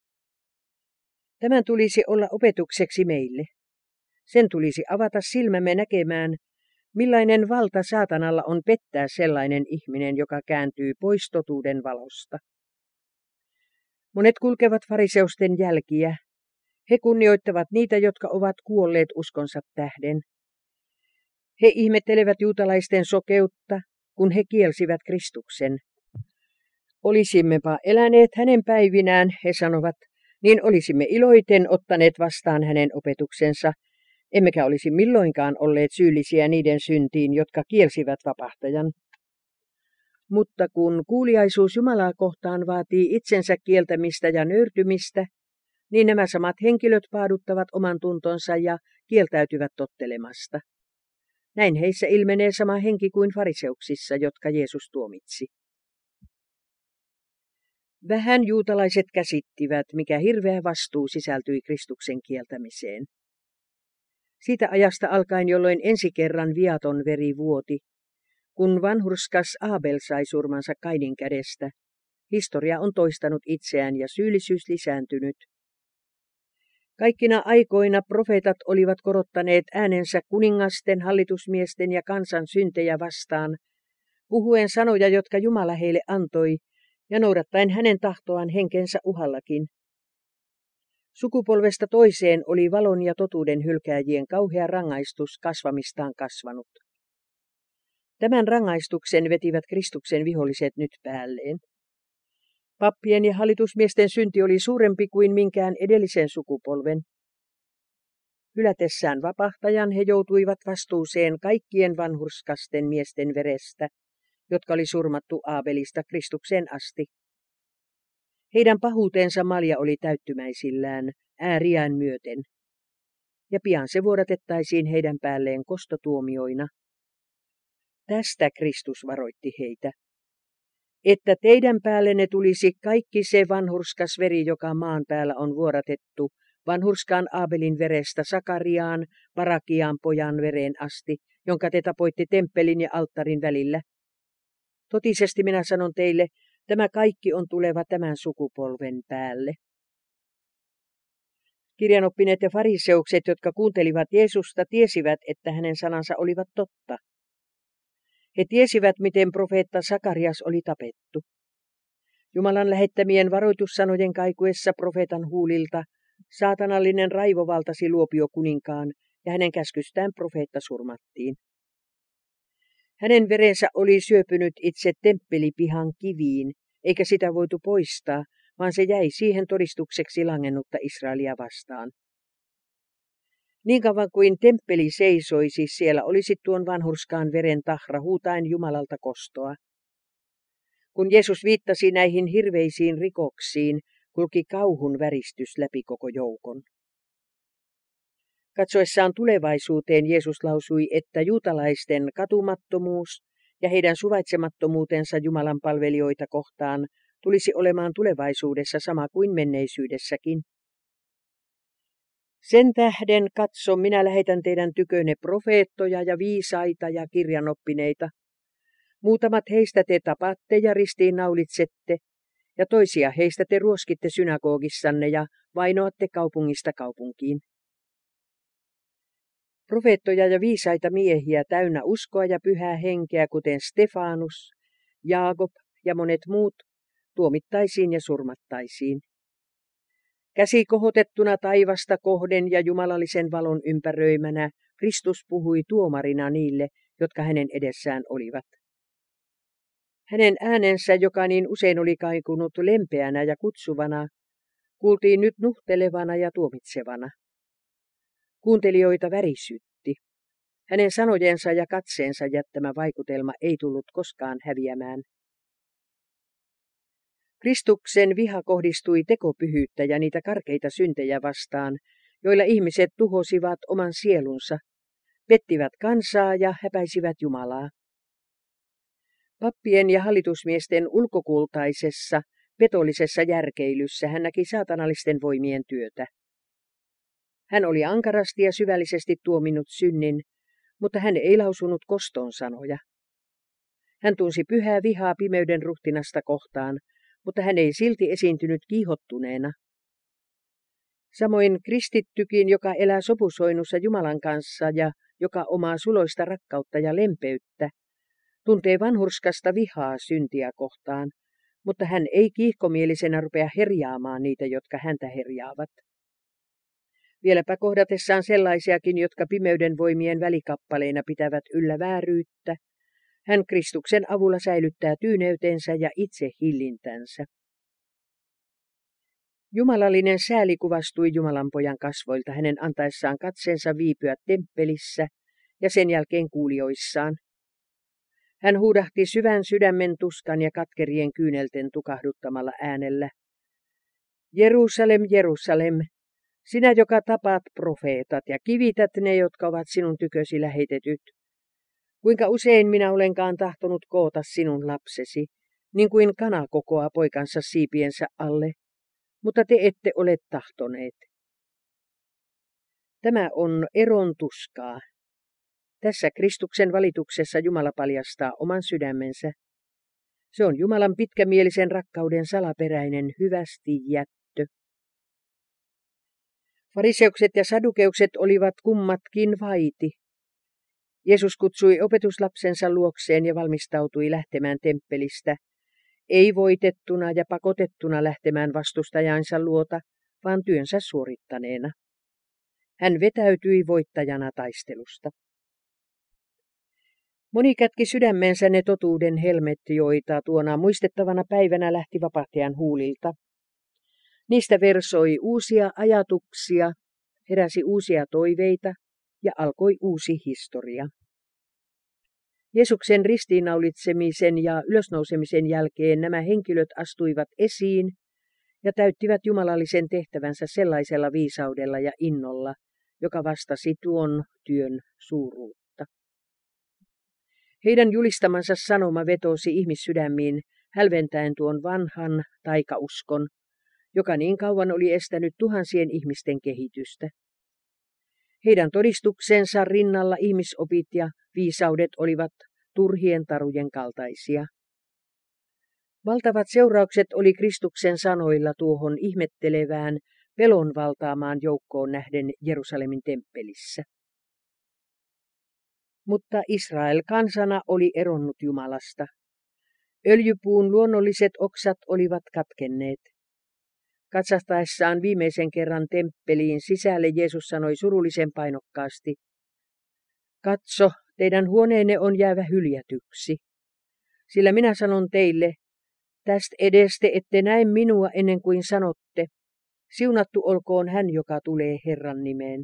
Tämän tulisi olla opetukseksi meille. Sen tulisi avata silmämme näkemään, millainen valta saatanalla on pettää sellainen ihminen, joka kääntyy pois totuuden valosta. Monet kulkevat fariseusten jälkiä. He kunnioittavat niitä, jotka ovat kuolleet uskonsa tähden. He ihmettelevät juutalaisten sokeutta, kun he kielsivät Kristuksen. Olisimmepa eläneet hänen päivinään, he sanovat, niin olisimme iloiten ottaneet vastaan hänen opetuksensa, emmekä olisi milloinkaan olleet syyllisiä niiden syntiin, jotka kielsivät vapahtajan. Mutta kun kuuliaisuus Jumalaa kohtaan vaatii itsensä kieltämistä ja nöyrtymistä, niin nämä samat henkilöt paaduttavat oman tuntonsa ja kieltäytyvät tottelemasta. Näin heissä ilmenee sama henki kuin fariseuksissa, jotka Jeesus tuomitsi. Vähän juutalaiset käsittivät, mikä hirveä vastuu sisältyi Kristuksen kieltämiseen. Siitä ajasta alkaen, jolloin ensi kerran viaton veri vuoti, kun vanhurskas Aabel sai surmansa Kainin kädestä, historia on toistanut itseään ja syyllisyys lisääntynyt. Kaikkina aikoina profeetat olivat korottaneet äänensä kuningasten, hallitusmiesten ja kansan syntejä vastaan, puhuen sanoja, jotka Jumala heille antoi, ja noudattaen hänen tahtoaan henkensä uhallakin. Sukupolvesta toiseen oli valon ja totuuden hylkääjien kauhea rangaistus kasvamistaan kasvanut. Tämän rangaistuksen vetivät Kristuksen viholliset nyt päälleen. Pappien ja hallitusmiesten synti oli suurempi kuin minkään edellisen sukupolven. Hylätessään vapahtajan he joutuivat vastuuseen kaikkien vanhurskasten miesten verestä, jotka oli surmattu Aabelista Kristukseen asti. Heidän pahuutensa malja oli täyttymäisillään, ääriään myöten, ja pian se vuodatettaisiin heidän päälleen kostotuomioina. Tästä Kristus varoitti heitä, että teidän päällenne tulisi kaikki se vanhurskas veri, joka maan päällä on vuodatettu, vanhurskaan Aabelin verestä Sakariaan, Barakiaan pojan vereen asti, jonka te tapoitte temppelin ja alttarin välillä. Totisesti minä sanon teille, tämä kaikki on tuleva tämän sukupolven päälle. Kirjanoppineet ja fariseukset, jotka kuuntelivat Jeesusta, tiesivät, että hänen sanansa olivat totta. He tiesivät, miten profeetta Sakarias oli tapettu. Jumalan lähettämien varoitussanojen kaikuessa profeetan huulilta saatanallinen raivo valtasi Luopio-kuninkaan ja hänen käskystään profeetta surmattiin. Hänen verensä oli syöpynyt itse temppelipihan kiviin, eikä sitä voitu poistaa, vaan se jäi siihen todistukseksi langennutta Israelia vastaan. Niin kauan kuin temppeli seisoisi, siellä olisi tuon vanhurskaan veren tahra huutaen Jumalalta kostoa. Kun Jeesus viittasi näihin hirveisiin rikoksiin, kulki kauhun väristys läpi koko joukon. Katsoessaan tulevaisuuteen Jeesus lausui, että juutalaisten katumattomuus ja heidän suvaitsemattomuutensa Jumalan palvelijoita kohtaan tulisi olemaan tulevaisuudessa sama kuin menneisyydessäkin. Sen tähden katso, minä lähetän teidän tykönne profeettoja ja viisaita ja kirjanoppineita. Muutamat heistä te tapatte ja ristiinnaulitsette, ja toisia heistä te ruoskitte synagogissanne ja vainoatte kaupungista kaupunkiin. Profeettoja ja viisaita miehiä täynnä uskoa ja pyhää henkeä, kuten Stefanus, Jaakob ja monet muut, tuomittaisiin ja surmattaisiin. Käsi kohotettuna taivasta kohden ja jumalallisen valon ympäröimänä Kristus puhui tuomarina niille, jotka hänen edessään olivat. Hänen äänensä, joka niin usein oli kaikunut lempeänä ja kutsuvana, kuultiin nyt nuhtelevana ja tuomitsevana. Kuuntelijoita värisytti. Hänen sanojensa ja katseensa jättämä vaikutelma ei tullut koskaan häviämään. Kristuksen viha kohdistui tekopyhyyttä ja niitä karkeita syntejä vastaan, joilla ihmiset tuhosivat oman sielunsa, pettivät kansaa ja häpäisivät Jumalaa. Pappien ja hallitusmiesten ulkokultaisessa, petollisessa järkeilyssä hän näki saatanallisten voimien työtä. Hän oli ankarasti ja syvällisesti tuominnut synnin, mutta hän ei lausunut koston sanoja. Hän tunsi pyhää vihaa pimeyden ruhtinasta kohtaan, mutta hän ei silti esiintynyt kiihottuneena. Samoin kristittykin, joka elää sopusoinnussa Jumalan kanssa ja joka omaa suloista rakkautta ja lempeyttä, tuntee vanhurskasta vihaa syntiä kohtaan, mutta hän ei kiihkomielisenä rupea herjaamaan niitä, jotka häntä herjaavat. Vieläpä kohdatessaan sellaisiakin, jotka pimeyden voimien välikappaleina pitävät yllä vääryyttä, hän Kristuksen avulla säilyttää tyyneytensä ja itse hillintänsä. Jumalallinen sääli kuvastui Jumalanpojan kasvoilta hänen antaessaan katseensa viipyä temppelissä ja sen jälkeen kuulijoissaan. Hän huudahti syvän sydämen tuskan ja katkerien kyynelten tukahduttamalla äänellä. Jerusalem, Jerusalem, sinä, joka tapaat profeetat ja kivität ne, jotka ovat sinun tykösi lähetetyt. Kuinka usein minä olenkaan tahtonut koota sinun lapsesi, niin kuin kana kokoaa poikansa siipiensä alle, mutta te ette ole tahtoneet. Tämä on eron tuskaa. Tässä Kristuksen valituksessa Jumala paljastaa oman sydämensä. Se on Jumalan pitkämielisen rakkauden salaperäinen hyvästi jättö. Fariseukset ja sadukeukset olivat kummatkin vaiti. Jeesus kutsui opetuslapsensa luokseen ja valmistautui lähtemään temppelistä, ei voitettuna ja pakotettuna lähtemään vastustajansa luota, vaan työnsä suorittaneena. Hän vetäytyi voittajana taistelusta. Moni kätki sydämensä ne totuuden helmet, joita tuona muistettavana päivänä lähti vapahtajan huulilta. Niistä versoi uusia ajatuksia, heräsi uusia toiveita ja alkoi uusi historia. Jeesuksen ristiinnaulitsemisen ja ylösnousemisen jälkeen nämä henkilöt astuivat esiin ja täyttivät jumalallisen tehtävänsä sellaisella viisaudella ja innolla, joka vastasi tuon työn suuruutta. Heidän julistamansa sanoma vetosi ihmissydämiin hälventäen tuon vanhan taikauskon, joka niin kauan oli estänyt tuhansien ihmisten kehitystä. Heidän todistuksensa rinnalla ihmisopit ja viisaudet olivat turhien tarujen kaltaisia. Valtavat seuraukset oli Kristuksen sanoilla tuohon ihmettelevään, pelon valtaamaan joukkoon nähden Jerusalemin temppelissä. Mutta Israel kansana oli eronnut Jumalasta. Öljypuun luonnolliset oksat olivat katkenneet. Katsastaessaan viimeisen kerran temppeliin sisälle Jeesus sanoi surullisen painokkaasti, katso, teidän huoneenne on jäävä hyljätyksi. Sillä minä sanon teille, tästä edestä ette näe minua ennen kuin sanotte, siunattu olkoon hän, joka tulee Herran nimeen.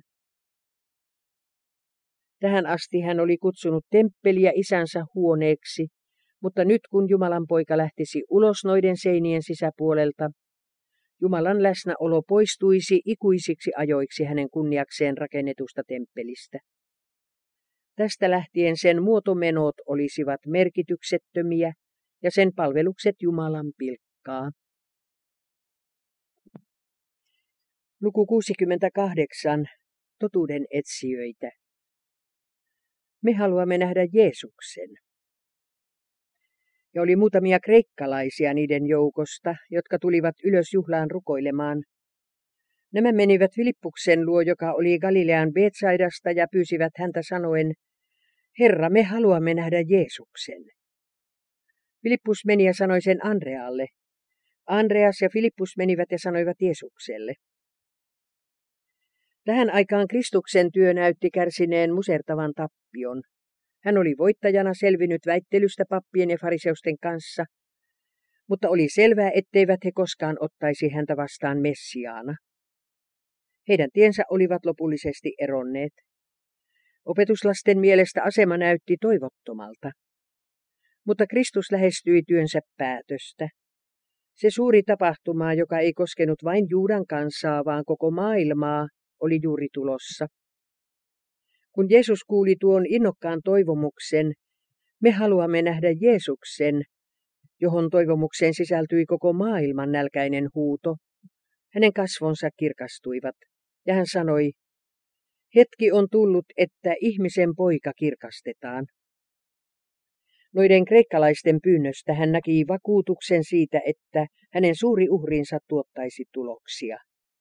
Tähän asti hän oli kutsunut temppeliä isänsä huoneeksi, mutta nyt kun Jumalan poika lähtisi ulos noiden seinien sisäpuolelta, Jumalan läsnäolo poistuisi ikuisiksi ajoiksi hänen kunniakseen rakennetusta temppelistä. Tästä lähtien sen muotomenot olisivat merkityksettömiä ja sen palvelukset Jumalan pilkkaa. Luku 68. Totuuden etsijöitä. Me haluamme nähdä Jeesuksen. Ja oli muutamia kreikkalaisia niiden joukosta, jotka tulivat ylös juhlaan rukoilemaan. Nämä menivät Filippuksen luo, joka oli Galilean Betsaidasta, ja pyysivät häntä sanoen, Herra, me haluamme nähdä Jeesuksen. Filippus meni ja sanoi sen Andrealle. Andreas ja Filippus menivät ja sanoivat Jeesukselle. Tähän aikaan Kristuksen työ näytti kärsineen musertavan tappion. Hän oli voittajana selvinnyt väittelystä pappien ja fariseusten kanssa, mutta oli selvää, etteivät he koskaan ottaisi häntä vastaan Messiaana. Heidän tiensä olivat lopullisesti eronneet. Opetuslasten mielestä asema näytti toivottomalta. Mutta Kristus lähestyi työnsä päätöstä. Se suuri tapahtuma, joka ei koskenut vain Juudan kansaa, vaan koko maailmaa, oli juuri tulossa. Kun Jeesus kuuli tuon innokkaan toivomuksen, me haluamme nähdä Jeesuksen, johon toivomukseen sisältyi koko maailman nälkäinen huuto. Hänen kasvonsa kirkastuivat, ja hän sanoi, hetki on tullut, että ihmisen poika kirkastetaan. Noiden kreikkalaisten pyynnöstä hän näki vakuutuksen siitä, että hänen suuri uhrinsa tuottaisi tuloksia.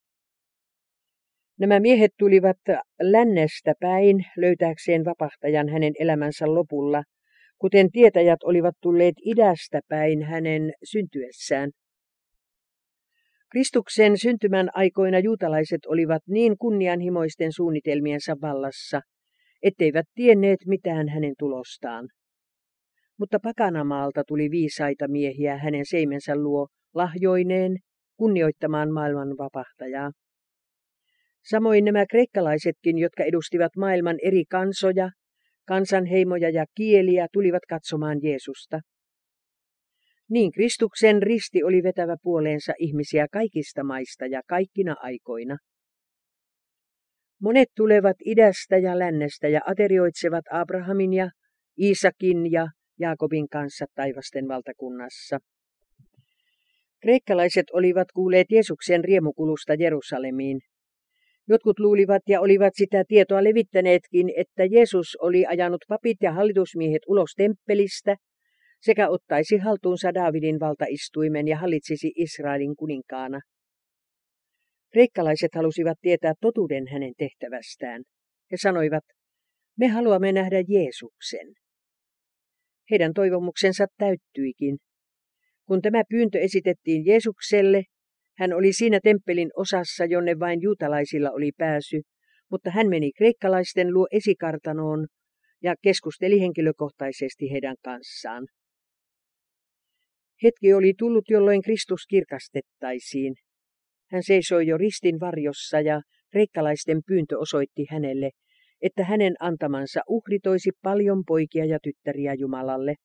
Nämä miehet tulivat lännestä päin löytääkseen vapahtajan hänen elämänsä lopulla, kuten tietäjät olivat tulleet idästä päin hänen syntyessään. Kristuksen syntymän aikoina juutalaiset olivat niin kunnianhimoisten suunnitelmiensa vallassa, etteivät tienneet mitään hänen tulostaan. Mutta pakanamaalta tuli viisaita miehiä hänen seimensä luo lahjoineen kunnioittamaan maailman vapahtajaa. Samoin nämä kreikkalaisetkin, jotka edustivat maailman eri kansoja, kansanheimoja ja kieliä, tulivat katsomaan Jeesusta. Niin Kristuksen risti oli vetävä puoleensa ihmisiä kaikista maista ja kaikkina aikoina. Monet tulevat idästä ja lännestä ja aterioitsevat Abrahamin ja Iisakin ja Jaakobin kanssa taivasten valtakunnassa. Kreikkalaiset olivat kuulleet Jeesuksen riemukulusta Jerusalemiin. Jotkut luulivat ja olivat sitä tietoa levittäneetkin, että Jeesus oli ajanut papit ja hallitusmiehet ulos temppelistä sekä ottaisi haltuunsa Daavidin valtaistuimen ja hallitsisi Israelin kuninkaana. Kreikkalaiset halusivat tietää totuuden hänen tehtävästään. He sanoivat, me haluamme nähdä Jeesuksen. Heidän toivomuksensa täyttyikin. Kun tämä pyyntö esitettiin Jeesukselle, hän oli siinä temppelin osassa, jonne vain juutalaisilla oli pääsy, mutta hän meni kreikkalaisten luo esikartanoon ja keskusteli henkilökohtaisesti heidän kanssaan. Hetki oli tullut, jolloin Kristus kirkastettaisiin. Hän seisoi jo ristin varjossa ja kreikkalaisten pyyntö osoitti hänelle, että hänen antamansa uhri toisi paljon poikia ja tyttäriä Jumalalle.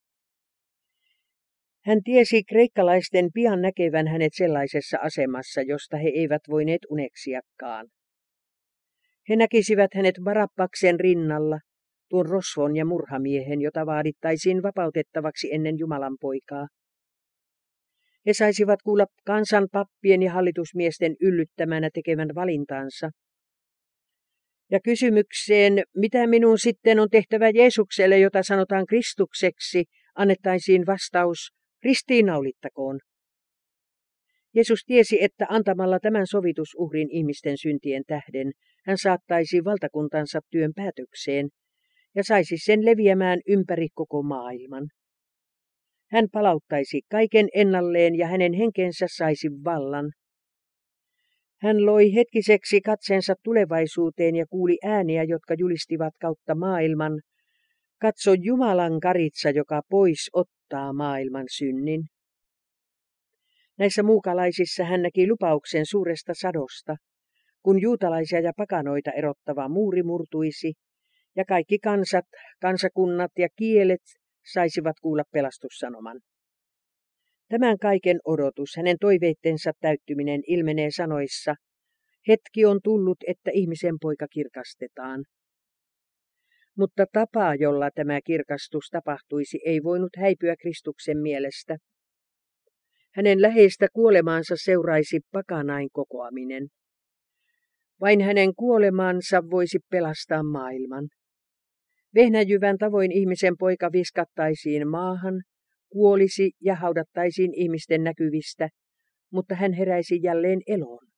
Hän tiesi kreikkalaisten pian näkevän hänet sellaisessa asemassa, josta he eivät voineet uneksiakaan. He näkisivät hänet Barabbaksen rinnalla, tuon rosvon ja murhamiehen, jota vaadittaisiin vapautettavaksi ennen Jumalan poikaa. He saisivat kuulla kansan pappien ja hallitusmiesten yllyttämänä tekevän valintansa. Ja kysymykseen, mitä minun sitten on tehtävä Jeesukselle, jota sanotaan Kristukseksi, annettaisiin vastaus, ristiinnaulittakoon. Jeesus tiesi, että antamalla tämän sovitusuhrin ihmisten syntien tähden, hän saattaisi valtakuntansa työn päätökseen ja saisi sen leviämään ympäri koko maailman. Hän palauttaisi kaiken ennalleen ja hänen henkensä saisi vallan. Hän loi hetkiseksi katseensa tulevaisuuteen ja kuuli ääniä, jotka julistivat kautta maailman. Katso Jumalan karitsa, joka pois ottaa maailman synnin. Näissä muukalaisissa hän näki lupauksen suuresta sadosta, kun juutalaisia ja pakanoita erottava muuri murtuisi, ja kaikki kansat, kansakunnat ja kielet saisivat kuulla pelastussanoman. Tämän kaiken odotus, hänen toiveittensa täyttyminen ilmenee sanoissa, hetki on tullut, että ihmisen poika kirkastetaan. Mutta tapa, jolla tämä kirkastus tapahtuisi, ei voinut häipyä Kristuksen mielestä. Hänen läheistä kuolemaansa seuraisi pakanain kokoaminen. Vain hänen kuolemansa voisi pelastaa maailman. Vehnäjyvän tavoin ihmisen poika viskattaisiin maahan, kuolisi ja haudattaisiin ihmisten näkyvistä, mutta hän heräisi jälleen eloon.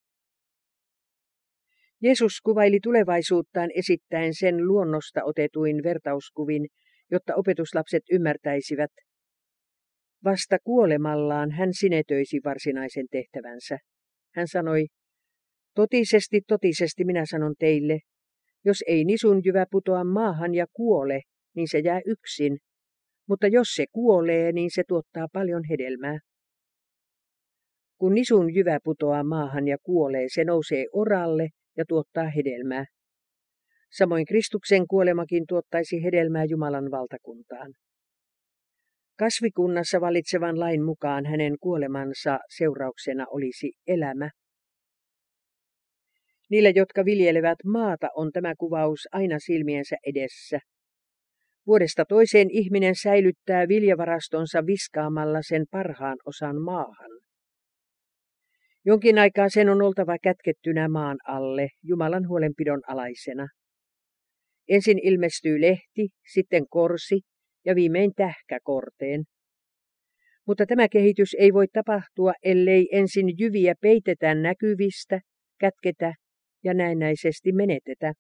Jeesus kuvaili tulevaisuuttaan esittäen sen luonnosta otetuin vertauskuvin, jotta opetuslapset ymmärtäisivät. Vasta kuolemallaan hän sinetöisi varsinaisen tehtävänsä. Hän sanoi, totisesti, totisesti minä sanon teille, jos ei nisunjyvä putoa maahan ja kuole, niin se jää yksin, mutta jos se kuolee, niin se tuottaa paljon hedelmää. Kun nisunjyvä putoaa maahan ja kuolee, se nousee oralle ja tuottaa hedelmää. Samoin Kristuksen kuolemakin tuottaisi hedelmää Jumalan valtakuntaan. Kasvikunnassa valitsevan lain mukaan hänen kuolemansa seurauksena olisi elämä. Niille, jotka viljelevät maata, on tämä kuvaus aina silmiensä edessä. Vuodesta toiseen ihminen säilyttää viljavarastonsa viskaamalla sen parhaan osan maahan. Jonkin aikaa sen on oltava kätkettynä maan alle, Jumalan huolenpidon alaisena. Ensin ilmestyy lehti, sitten korsi ja viimein tähkä korteen. Mutta tämä kehitys ei voi tapahtua, ellei ensin jyviä peitetä näkyvistä, kätketä ja näennäisesti menetetä.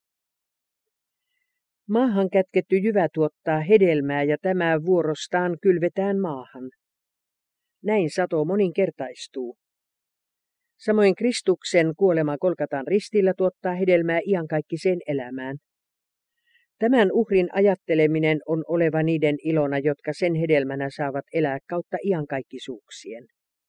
Maahan kätketty jyvä tuottaa hedelmää ja tämä vuorostaan kylvetään maahan. Näin sato moninkertaistuu. Samoin Kristuksen kuolema Golgatan ristillä tuottaa hedelmää iankaikkiseen elämään. Tämän uhrin ajatteleminen on oleva niiden ilona, jotka sen hedelmänä saavat elää kautta iankaikkisuuksien.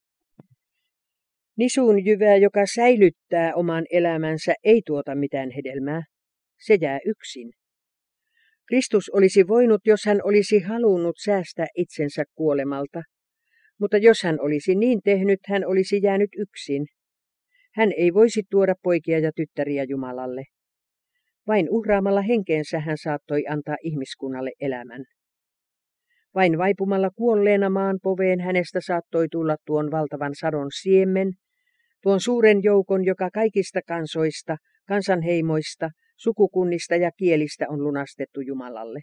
Nisuun jyvä, joka säilyttää oman elämänsä, ei tuota mitään hedelmää. Se jää yksin. Kristus olisi voinut, jos hän olisi halunnut säästää itsensä kuolemalta. Mutta jos hän olisi niin tehnyt, hän olisi jäänyt yksin. Hän ei voisi tuoda poikia ja tyttäriä Jumalalle. Vain uhraamalla henkeensä hän saattoi antaa ihmiskunnalle elämän. Vain vaipumalla kuolleena maan poveen hänestä saattoi tulla tuon valtavan sadon siemen, tuon suuren joukon, joka kaikista kansoista, kansanheimoista, sukukunnista ja kielistä on lunastettu Jumalalle.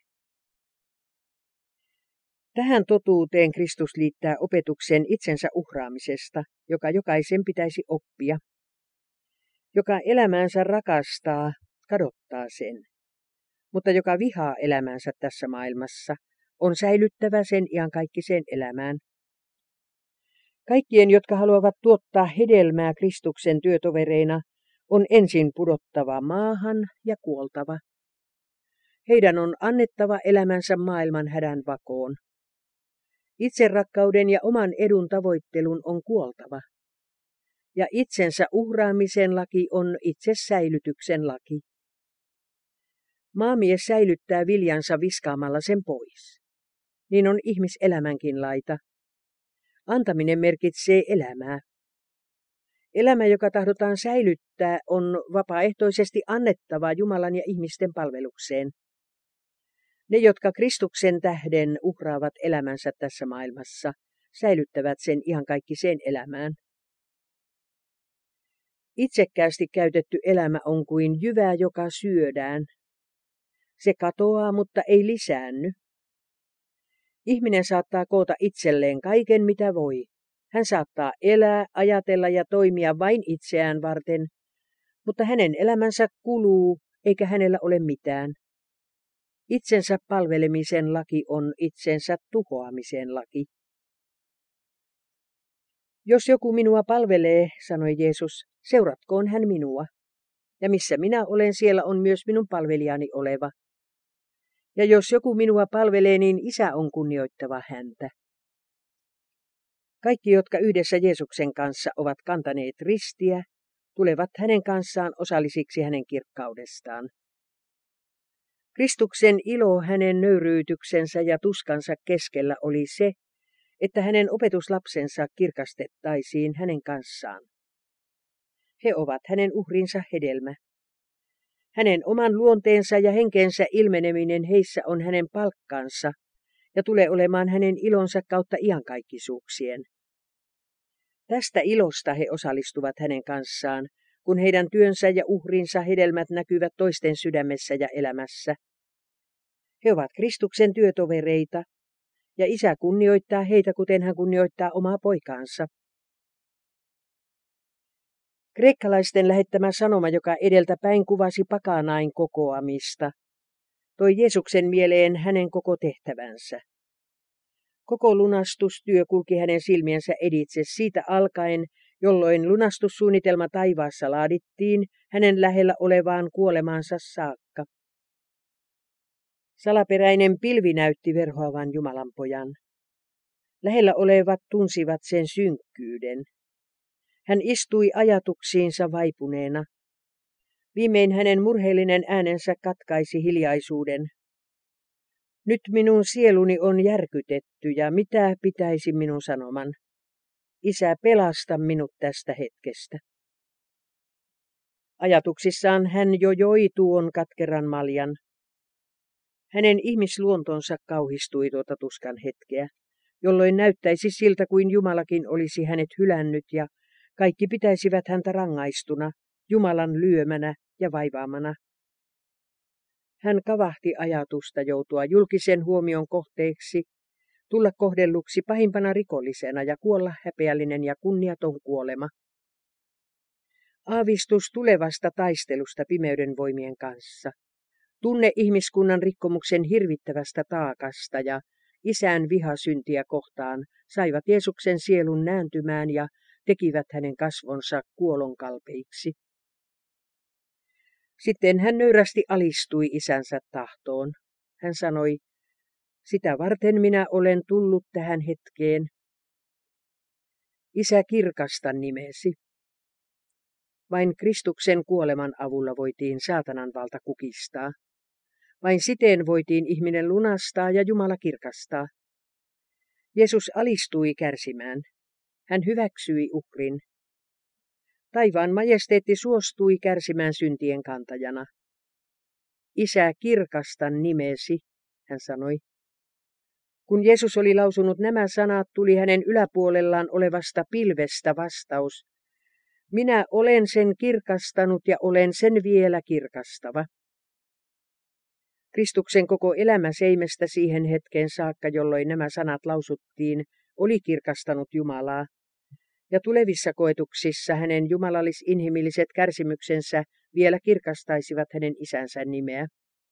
Tähän totuuteen Kristus liittää opetuksen itsensä uhraamisesta, joka jokaisen pitäisi oppia. Joka elämäänsä rakastaa, kadottaa sen, mutta joka vihaa elämäänsä tässä maailmassa, on säilyttävä sen iankaikkiseen elämään. Kaikkien, jotka haluavat tuottaa hedelmää Kristuksen työtovereina, on ensin pudottava maahan ja kuoltava. Heidän on annettava elämänsä maailman hädän vakoon. Itserakkauden ja oman edun tavoittelun on kuoltava. Ja itsensä uhraamisen laki on itsesäilytyksen laki. Maamies säilyttää viljansa viskaamalla sen pois. Niin on ihmiselämänkin laita. Antaminen merkitsee elämää. Elämä, joka tahdotaan säilyttää, on vapaaehtoisesti annettava Jumalan ja ihmisten palvelukseen. Ne, jotka Kristuksen tähden uhraavat elämänsä tässä maailmassa, säilyttävät sen iankaikkiseen elämään. Itsekkäästi käytetty elämä on kuin jyvä, joka syödään. Se katoaa, mutta ei lisäänny. Ihminen saattaa koota itselleen kaiken, mitä voi. Hän saattaa elää, ajatella ja toimia vain itseään varten, mutta hänen elämänsä kuluu, eikä hänellä ole mitään. Itsensä palvelemisen laki on itsensä tuhoamisen laki. Jos joku minua palvelee, sanoi Jeesus, seuratkoon hän minua. Ja missä minä olen, siellä on myös minun palvelijani oleva. Ja jos joku minua palvelee, niin Isä on kunnioittava häntä. Kaikki, jotka yhdessä Jeesuksen kanssa ovat kantaneet ristiä, tulevat hänen kanssaan osallisiksi hänen kirkkaudestaan. Kristuksen ilo hänen nöyryytyksensä ja tuskansa keskellä oli se, että hänen opetuslapsensa kirkastettaisiin hänen kanssaan. He ovat hänen uhrinsa hedelmä. Hänen oman luonteensa ja henkensä ilmeneminen heissä on hänen palkkansa ja tulee olemaan hänen ilonsa kautta iankaikkisuuksien. Tästä ilosta he osallistuvat hänen kanssaan, kun heidän työnsä ja uhrinsa hedelmät näkyvät toisten sydämessä ja elämässä. He ovat Kristuksen työtovereita, ja Isä kunnioittaa heitä, kuten hän kunnioittaa omaa poikaansa. Kreikkalaisten lähettämä sanoma, joka edeltäpäin kuvasi pakanain kokoamista, toi Jeesuksen mieleen hänen koko tehtävänsä. Koko lunastustyö kulki hänen silmiensä editse siitä alkaen, jolloin lunastussuunnitelma taivaassa laadittiin hänen lähellä olevaan kuolemaansa saakka. Salaperäinen pilvi näytti verhoavan Jumalan pojan. Lähellä olevat tunsivat sen synkkyyden. Hän istui ajatuksiinsa vaipuneena. Viimein hänen murheellinen äänensä katkaisi hiljaisuuden. Nyt minun sieluni on järkytetty ja mitä pitäisi minun sanoman? Isä, pelasta minut tästä hetkestä. Ajatuksissaan hän jo joi tuon katkeran maljan. Hänen ihmisluontonsa kauhistui tuota tuskan hetkeä, jolloin näyttäisi siltä kuin Jumalakin olisi hänet hylännyt ja kaikki pitäisivät häntä rangaistuna, Jumalan lyömänä ja vaivaamana. Hän kavahti ajatusta joutua julkisen huomion kohteeksi, tulla kohdelluksi pahimpana rikollisena ja kuolla häpeällinen ja kunniaton kuolema. Aavistus tulevasta taistelusta pimeyden voimien kanssa. Tunne ihmiskunnan rikkomuksen hirvittävästä taakasta ja Isän viha syntiä kohtaan saivat Jeesuksen sielun nääntymään ja tekivät hänen kasvonsa kuolonkalpeiksi. Sitten hän nöyrästi alistui Isänsä tahtoon. Hän sanoi, sitä varten minä olen tullut tähän hetkeen. Isä, kirkasta nimesi. Vain Kristuksen kuoleman avulla voitiin saatanan valta kukistaa. Vain siten voitiin ihminen lunastaa ja Jumala kirkastaa. Jeesus alistui kärsimään. Hän hyväksyi uhrin. Taivaan majesteetti suostui kärsimään syntien kantajana. Isä, kirkasta nimesi, hän sanoi. Kun Jeesus oli lausunut nämä sanat, tuli hänen yläpuolellaan olevasta pilvestä vastaus. Minä olen sen kirkastanut ja olen sen vielä kirkastava. Kristuksen koko elämä seimestä siihen hetken saakka, jolloin nämä sanat lausuttiin, oli kirkastanut Jumalaa. Ja tulevissa koetuksissa hänen jumalallis-inhimilliset kärsimyksensä vielä kirkastaisivat hänen isänsä nimeä.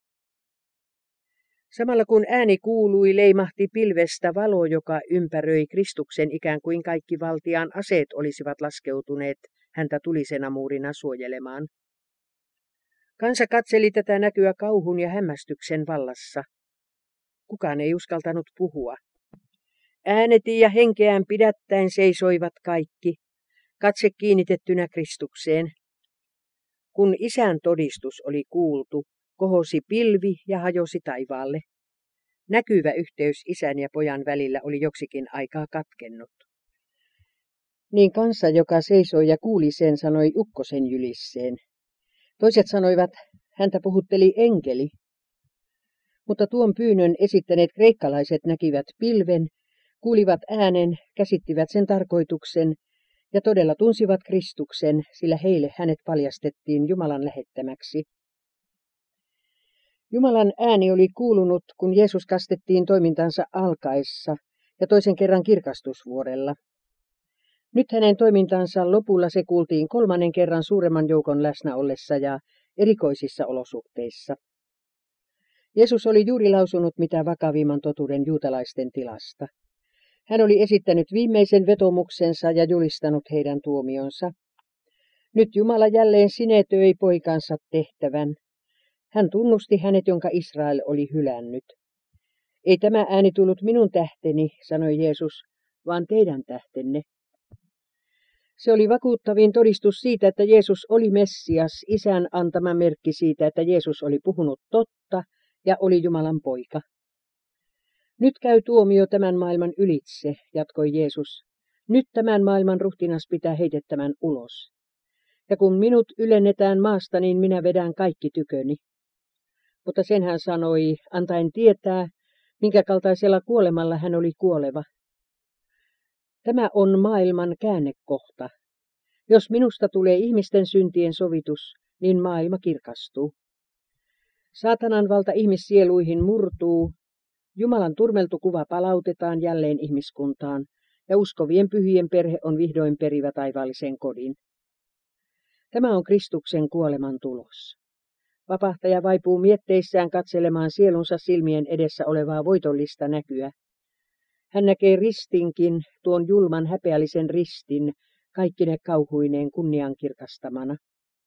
Samalla kun ääni kuului, leimahti pilvestä valo, joka ympäröi Kristuksen ikään kuin kaikki valtiaan aseet olisivat laskeutuneet häntä tulisena muurina suojelemaan. Kansa katseli tätä näkyä kauhun ja hämmästyksen vallassa. Kukaan ei uskaltanut puhua. Ääneti ja henkeään pidättäen seisoivat kaikki, katse kiinnitettynä Kristukseen. Kun Isän todistus oli kuultu, kohosi pilvi ja hajosi taivaalle. Näkyvä yhteys Isän ja Pojan välillä oli joksikin aikaa katkennut. Niin kansa, joka seisoi ja kuuli sen, sanoi ukkosen jylisseen. Toiset sanoivat, häntä puhutteli enkeli. Mutta tuon pyynnön esittäneet kreikkalaiset näkivät pilven, kuulivat äänen, käsittivät sen tarkoituksen ja todella tunsivat Kristuksen, sillä heille hänet paljastettiin Jumalan lähettämäksi. Jumalan ääni oli kuulunut, kun Jeesus kastettiin toimintansa alkaessa ja toisen kerran kirkastusvuorella. Nyt hänen toimintansa lopulla se kuultiin kolmannen kerran suuremman joukon läsnä ollessa ja erikoisissa olosuhteissa. Jeesus oli juuri lausunut mitä vakavimman totuuden juutalaisten tilasta. Hän oli esittänyt viimeisen vetomuksensa ja julistanut heidän tuomionsa. Nyt Jumala jälleen sinetöi poikansa tehtävän. Hän tunnusti hänet, jonka Israel oli hylännyt. Ei tämä ääni tullut minun tähteni, sanoi Jeesus, vaan teidän tähtenne. Se oli vakuuttavin todistus siitä, että Jeesus oli Messias, Isän antama merkki siitä, että Jeesus oli puhunut totta ja oli Jumalan poika. Nyt käy tuomio tämän maailman ylitse, jatkoi Jeesus. Nyt tämän maailman ruhtinas pitää heitettämän ulos. Ja kun minut ylennetään maasta, niin minä vedän kaikki tyköni. Mutta sen hän sanoi, antaen tietää, minkä kaltaisella kuolemalla hän oli kuoleva. Tämä on maailman käännekohta. Jos minusta tulee ihmisten syntien sovitus, niin maailma kirkastuu. Saatanan valta ihmissieluihin murtuu, Jumalan turmeltu kuva palautetaan jälleen ihmiskuntaan, ja uskovien pyhien perhe on vihdoin perivä taivaalliseen kodin. Tämä on Kristuksen kuoleman tulos. Vapahtaja vaipuu mietteissään katselemaan sielunsa silmien edessä olevaa voitollista näkyä. Hän näkee ristinkin, tuon julman häpeällisen ristin, kaikkine kauhuineen kunnian kirkastamana.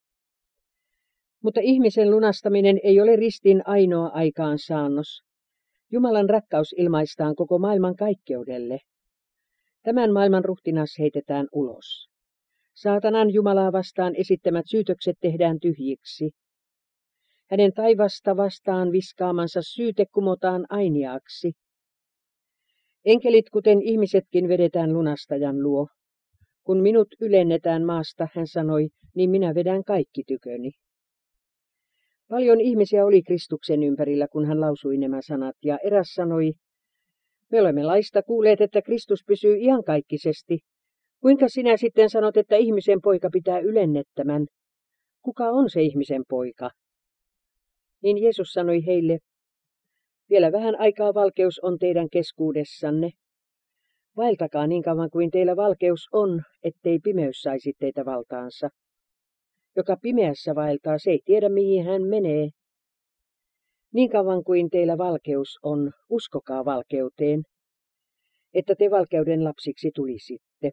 Mutta ihmisen lunastaminen ei ole ristin ainoa aikaansaannos. Jumalan rakkaus ilmaistaan koko maailman kaikkeudelle. Tämän maailman ruhtinas heitetään ulos. Saatanan Jumalaa vastaan esittämät syytökset tehdään tyhjiksi. Hänen taivasta vastaan viskaamansa syyte kumotaan ainiaaksi. Enkelit, kuten ihmisetkin, vedetään lunastajan luo. Kun minut ylennetään maasta, hän sanoi, niin minä vedän kaikki tyköni. Paljon ihmisiä oli Kristuksen ympärillä, kun hän lausui nämä sanat, ja eräs sanoi, me olemme laista kuulleet, että Kristus pysyy iankaikkisesti. Kuinka sinä sitten sanot, että ihmisen poika pitää ylennettämän? Kuka on se ihmisen poika? Niin Jeesus sanoi heille, vielä vähän aikaa valkeus on teidän keskuudessanne. Vaeltakaa niin kauan kuin teillä valkeus on, ettei pimeys saisi teitä valtaansa. Joka pimeässä vaeltaa, se ei tiedä mihin hän menee. Niin kauan kuin teillä valkeus on, uskokaa valkeuteen, että te valkeuden lapsiksi tulisitte.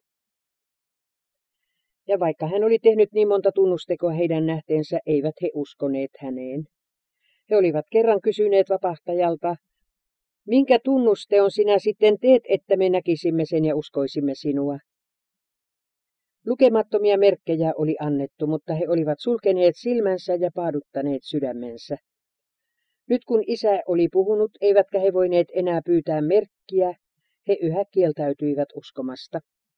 Ja vaikka hän oli tehnyt niin monta tunnustekoa heidän nähteensä, eivät he uskoneet häneen. He olivat kerran kysyneet vapahtajalta, minkä tunnusteon sinä sitten teet, että me näkisimme sen ja uskoisimme sinua? Lukemattomia merkkejä oli annettu, mutta he olivat sulkeneet silmänsä ja paaduttaneet sydämensä. Nyt kun isä oli puhunut, eivätkä he voineet enää pyytää merkkiä, he yhä kieltäytyivät uskomasta.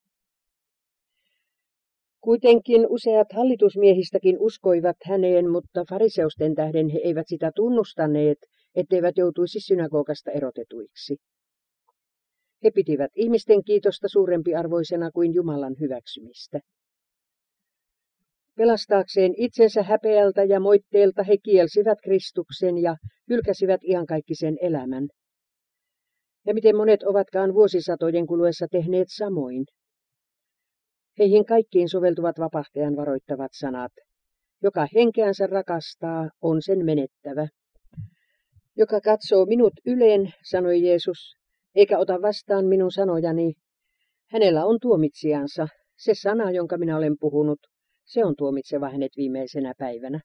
Kuitenkin useat hallitusmiehistäkin uskoivat häneen, mutta fariseusten tähden he eivät sitä tunnustaneet, etteivät joutuisi synagogasta erotetuiksi. He pitivät ihmisten kiitosta suurempiarvoisena kuin Jumalan hyväksymistä. Pelastaakseen itsensä häpeältä ja moitteelta he kielsivät Kristuksen ja hylkäsivät iankaikkisen elämän. Ja miten monet ovatkaan vuosisatojen kuluessa tehneet samoin. Heihin kaikkiin soveltuvat vapahtajan varoittavat sanat. Joka henkeänsä rakastaa, on sen menettävä. Joka katsoo minut yleen, sanoi Jeesus, eikä ota vastaan minun sanojani, hänellä on tuomitsijansa. Se sana, jonka minä olen puhunut, se on tuomitseva hänet viimeisenä päivänä.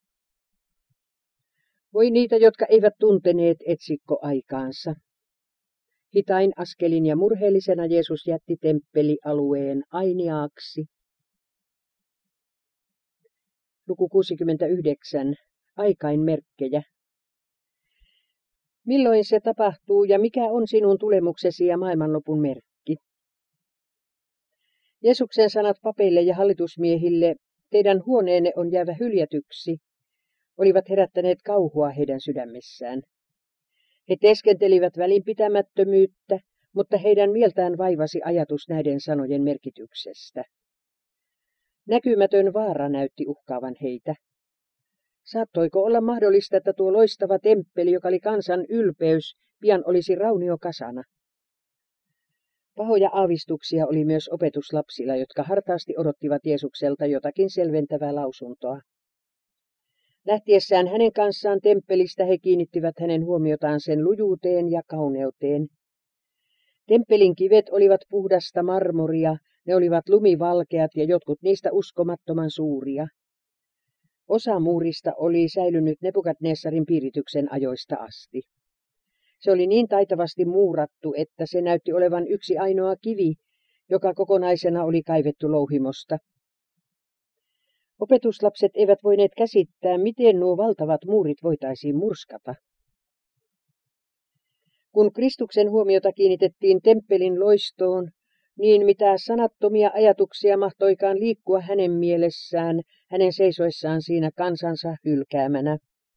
Voi niitä, jotka eivät tunteneet etsikkoaikaansa. Hitain askelin ja murheellisena Jeesus jätti temppelialueen ainiaaksi. Luku 69. Aikainmerkkejä. Milloin se tapahtuu ja mikä on sinun tulemuksesi ja maailmanlopun merkki? Jeesuksen sanat papeille ja hallitusmiehille, teidän huoneenne on jäävä hyljätyksi, olivat herättäneet kauhua heidän sydämessään. He teeskentelivät välinpitämättömyyttä, mutta heidän mieltään vaivasi ajatus näiden sanojen merkityksestä. Näkymätön vaara näytti uhkaavan heitä. Saattoiko olla mahdollista, että tuo loistava temppeli, joka oli kansan ylpeys, pian olisi rauniokasana? Pahoja aavistuksia oli myös opetuslapsilla, jotka hartaasti odottivat Jeesukselta jotakin selventävää lausuntoa. Lähtiessään hänen kanssaan temppelistä he kiinnittivät hänen huomiotaan sen lujuuteen ja kauneuteen. Temppelin kivet olivat puhdasta marmoria, ne olivat lumivalkeat ja jotkut niistä uskomattoman suuria. Osa muurista oli säilynyt Nebukadnessarin piirityksen ajoista asti. Se oli niin taitavasti muurattu, että se näytti olevan yksi ainoa kivi, joka kokonaisena oli kaivettu louhimosta. Opetuslapset eivät voineet käsittää, miten nuo valtavat muurit voitaisiin murskata. Kun Kristuksen huomiota kiinnitettiin temppelin loistoon, niin mitä sanattomia ajatuksia mahtoikaan liikkua hänen mielessään, hänen seisoissaan siinä kansansa hylkäämänä.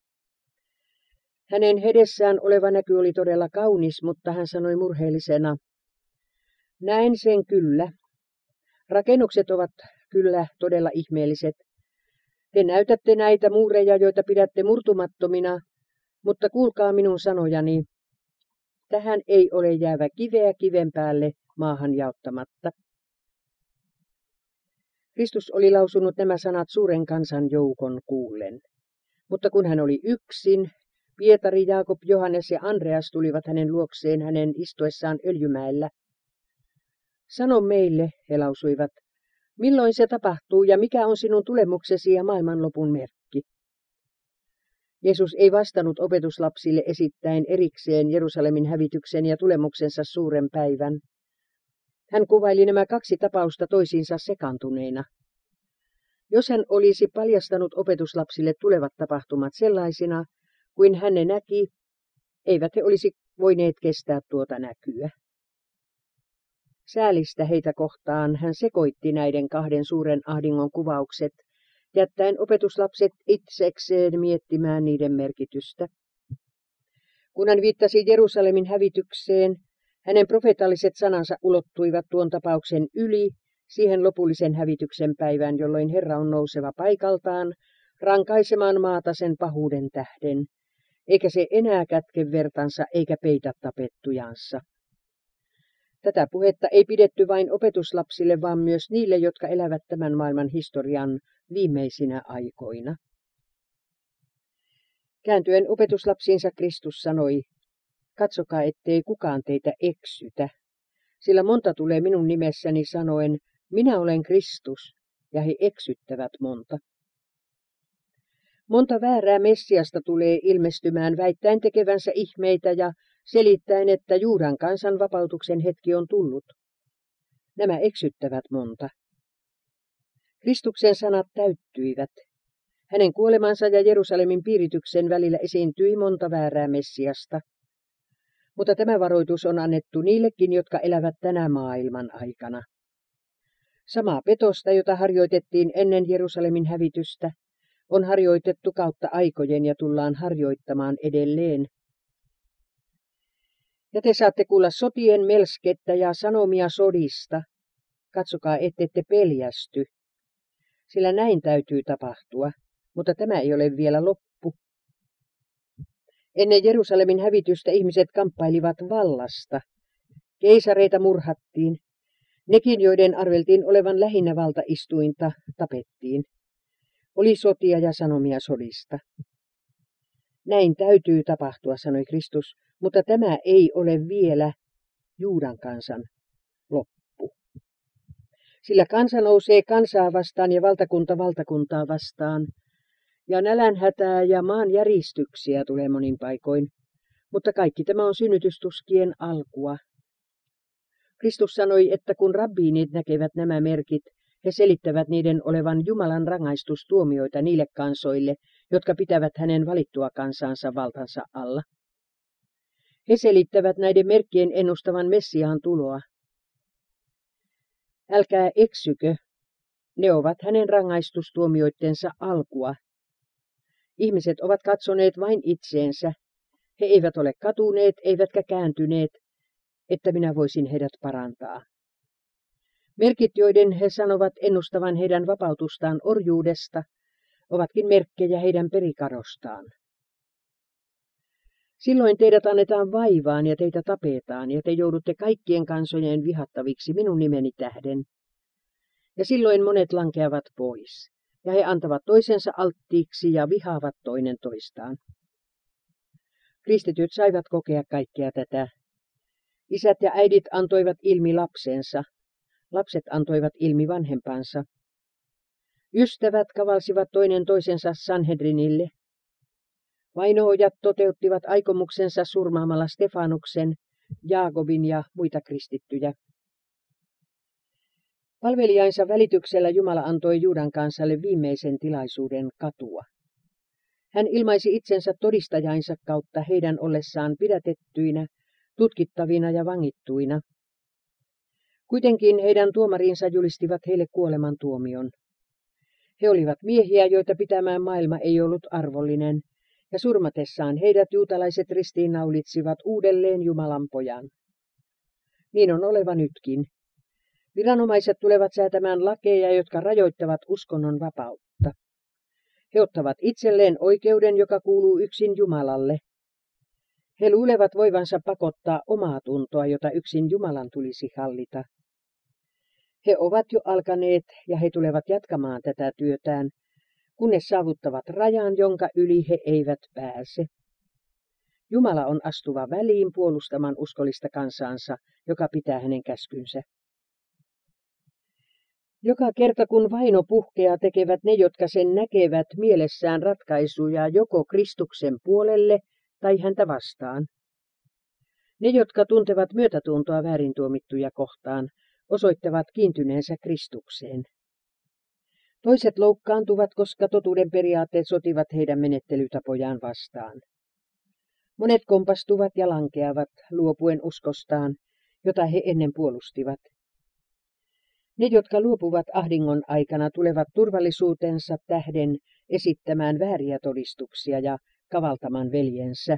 Hänen edessään oleva näky oli todella kaunis, mutta hän sanoi murheellisena, näen sen kyllä. Rakennukset ovat kyllä todella ihmeelliset. Te näytätte näitä muureja, joita pidätte murtumattomina, mutta kuulkaa minun sanojani. Tähän ei ole jäävä kiveä kiven päälle maahan jaottamatta. Kristus oli lausunut nämä sanat suuren kansan joukon kuullen. Mutta kun hän oli yksin, Pietari, Jaakob, Johannes ja Andreas tulivat hänen luokseen hänen istuessaan öljymäellä. Sano meille, he lausuivat, milloin se tapahtuu ja mikä on sinun tulemuksesi ja maailmanlopun merkki? Jeesus ei vastannut opetuslapsille esittäen erikseen Jerusalemin hävityksen ja tulemuksensa suuren päivän. Hän kuvaili nämä kaksi tapausta toisiinsa sekaantuneina. Jos hän olisi paljastanut opetuslapsille tulevat tapahtumat sellaisina, kuin hän ne näki, eivät he olisi voineet kestää tuota näkyä. Säälistä heitä kohtaan hän sekoitti näiden kahden suuren ahdingon kuvaukset, jättäen opetuslapset itsekseen miettimään niiden merkitystä. Kun hän viittasi Jerusalemin hävitykseen, hänen profeetalliset sanansa ulottuivat tuon tapauksen yli siihen lopullisen hävityksen päivään, jolloin Herra on nouseva paikaltaan rankaisemaan maata sen pahuuden tähden, eikä se enää kätke vertansa eikä peitä tapettujansa. Tätä puhetta ei pidetty vain opetuslapsille, vaan myös niille, jotka elävät tämän maailman historian viimeisinä aikoina. Kääntyen opetuslapsiinsa Kristus sanoi, katsokaa, ettei kukaan teitä eksytä, sillä monta tulee minun nimessäni sanoen, minä olen Kristus, ja he eksyttävät monta. Monta väärää Messiasta tulee ilmestymään väittäen tekevänsä ihmeitä ja selittäen, että Juudan kansan vapautuksen hetki on tullut. Nämä eksyttävät monta. Kristuksen sanat täyttyivät. Hänen kuolemansa ja Jerusalemin piirityksen välillä esiintyi monta väärää Messiasta. Mutta tämä varoitus on annettu niillekin, jotka elävät tänä maailman aikana. Samaa petosta, jota harjoitettiin ennen Jerusalemin hävitystä, on harjoitettu kautta aikojen ja tullaan harjoittamaan edelleen. Ja te saatte kuulla sotien melskettä ja sanomia sodista. Katsokaa, ettette peljästy, sillä näin täytyy tapahtua, mutta tämä ei ole vielä loppu. Ennen Jerusalemin hävitystä ihmiset kamppailivat vallasta. Keisareita murhattiin. Nekin, joiden arveltiin olevan lähinnä valtaistuinta, tapettiin. Oli sotia ja sanomia sodista. Näin täytyy tapahtua, sanoi Kristus, mutta tämä ei ole vielä Juudan kansan loppu. Sillä kansa nousee kansaa vastaan ja valtakunta valtakuntaa vastaan, ja nälänhätää ja maan järistyksiä tulee monin paikoin, mutta kaikki tämä on synnytystuskien alkua. Kristus sanoi, että kun rabbiinit näkevät nämä merkit, he selittävät niiden olevan Jumalan rangaistustuomioita niille kansoille, jotka pitävät hänen valittua kansansa valtansa alla. He selittävät näiden merkkien ennustavan Messiaan tuloa. Älkää eksykö, ne ovat hänen rangaistustuomioittensa alkua. Ihmiset ovat katsoneet vain itseensä. He eivät ole katuneet eivätkä kääntyneet, että minä voisin heidät parantaa. Merkit, joiden he sanovat ennustavan heidän vapautustaan orjuudesta, ovatkin merkkejä heidän perikarostaan. Silloin teidät annetaan vaivaan ja teitä tapetaan, ja te joudutte kaikkien kansojen vihattaviksi minun nimeni tähden. Ja silloin monet lankeavat pois, ja he antavat toisensa alttiiksi ja vihaavat toinen toistaan. Kristityt saivat kokea kaikkea tätä. Isät ja äidit antoivat ilmi lapsensa, lapset antoivat ilmi vanhempansa. Ystävät kavalsivat toinen toisensa Sanhedrinille. Vainoojat toteuttivat aikomuksensa surmaamalla Stefanuksen, Jaakobin ja muita kristittyjä. Palvelijainsa välityksellä Jumala antoi Juudan kansalle viimeisen tilaisuuden katua. Hän ilmaisi itsensä todistajainsa kautta heidän ollessaan pidätettyinä, tutkittavina ja vangittuina. Kuitenkin heidän tuomarinsa julistivat heille kuolemantuomion. He olivat miehiä, joita pitämään maailma ei ollut arvollinen, ja surmatessaan heidät juutalaiset ristiinnaulitsivat uudelleen Jumalan pojan. Niin on oleva nytkin. Viranomaiset tulevat säätämään lakeja, jotka rajoittavat uskonnon vapautta. He ottavat itselleen oikeuden, joka kuuluu yksin Jumalalle. He luulevat voivansa pakottaa omaa tuntoa, jota yksin Jumalan tulisi hallita. He ovat jo alkaneet ja he tulevat jatkamaan tätä työtään, kunnes saavuttavat rajan, jonka yli he eivät pääse. Jumala on astuva väliin puolustamaan uskollista kansansa, joka pitää hänen käskynsä. Joka kerta kun vaino puhkeaa, tekevät ne, jotka sen näkevät mielessään ratkaisuja joko Kristuksen puolelle tai häntä vastaan. Ne, jotka tuntevat myötätuntoa väärin tuomittuja kohtaan, osoittavat kiintyneensä Kristukseen. Toiset loukkaantuvat, koska totuuden periaatteet sotivat heidän menettelytapojaan vastaan. Monet kompastuvat ja lankeavat luopuen uskostaan, jota he ennen puolustivat, Ne, jotka luopuvat ahdingon aikana, tulevat turvallisuutensa tähden esittämään vääriä todistuksia ja kavaltamaan veljensä.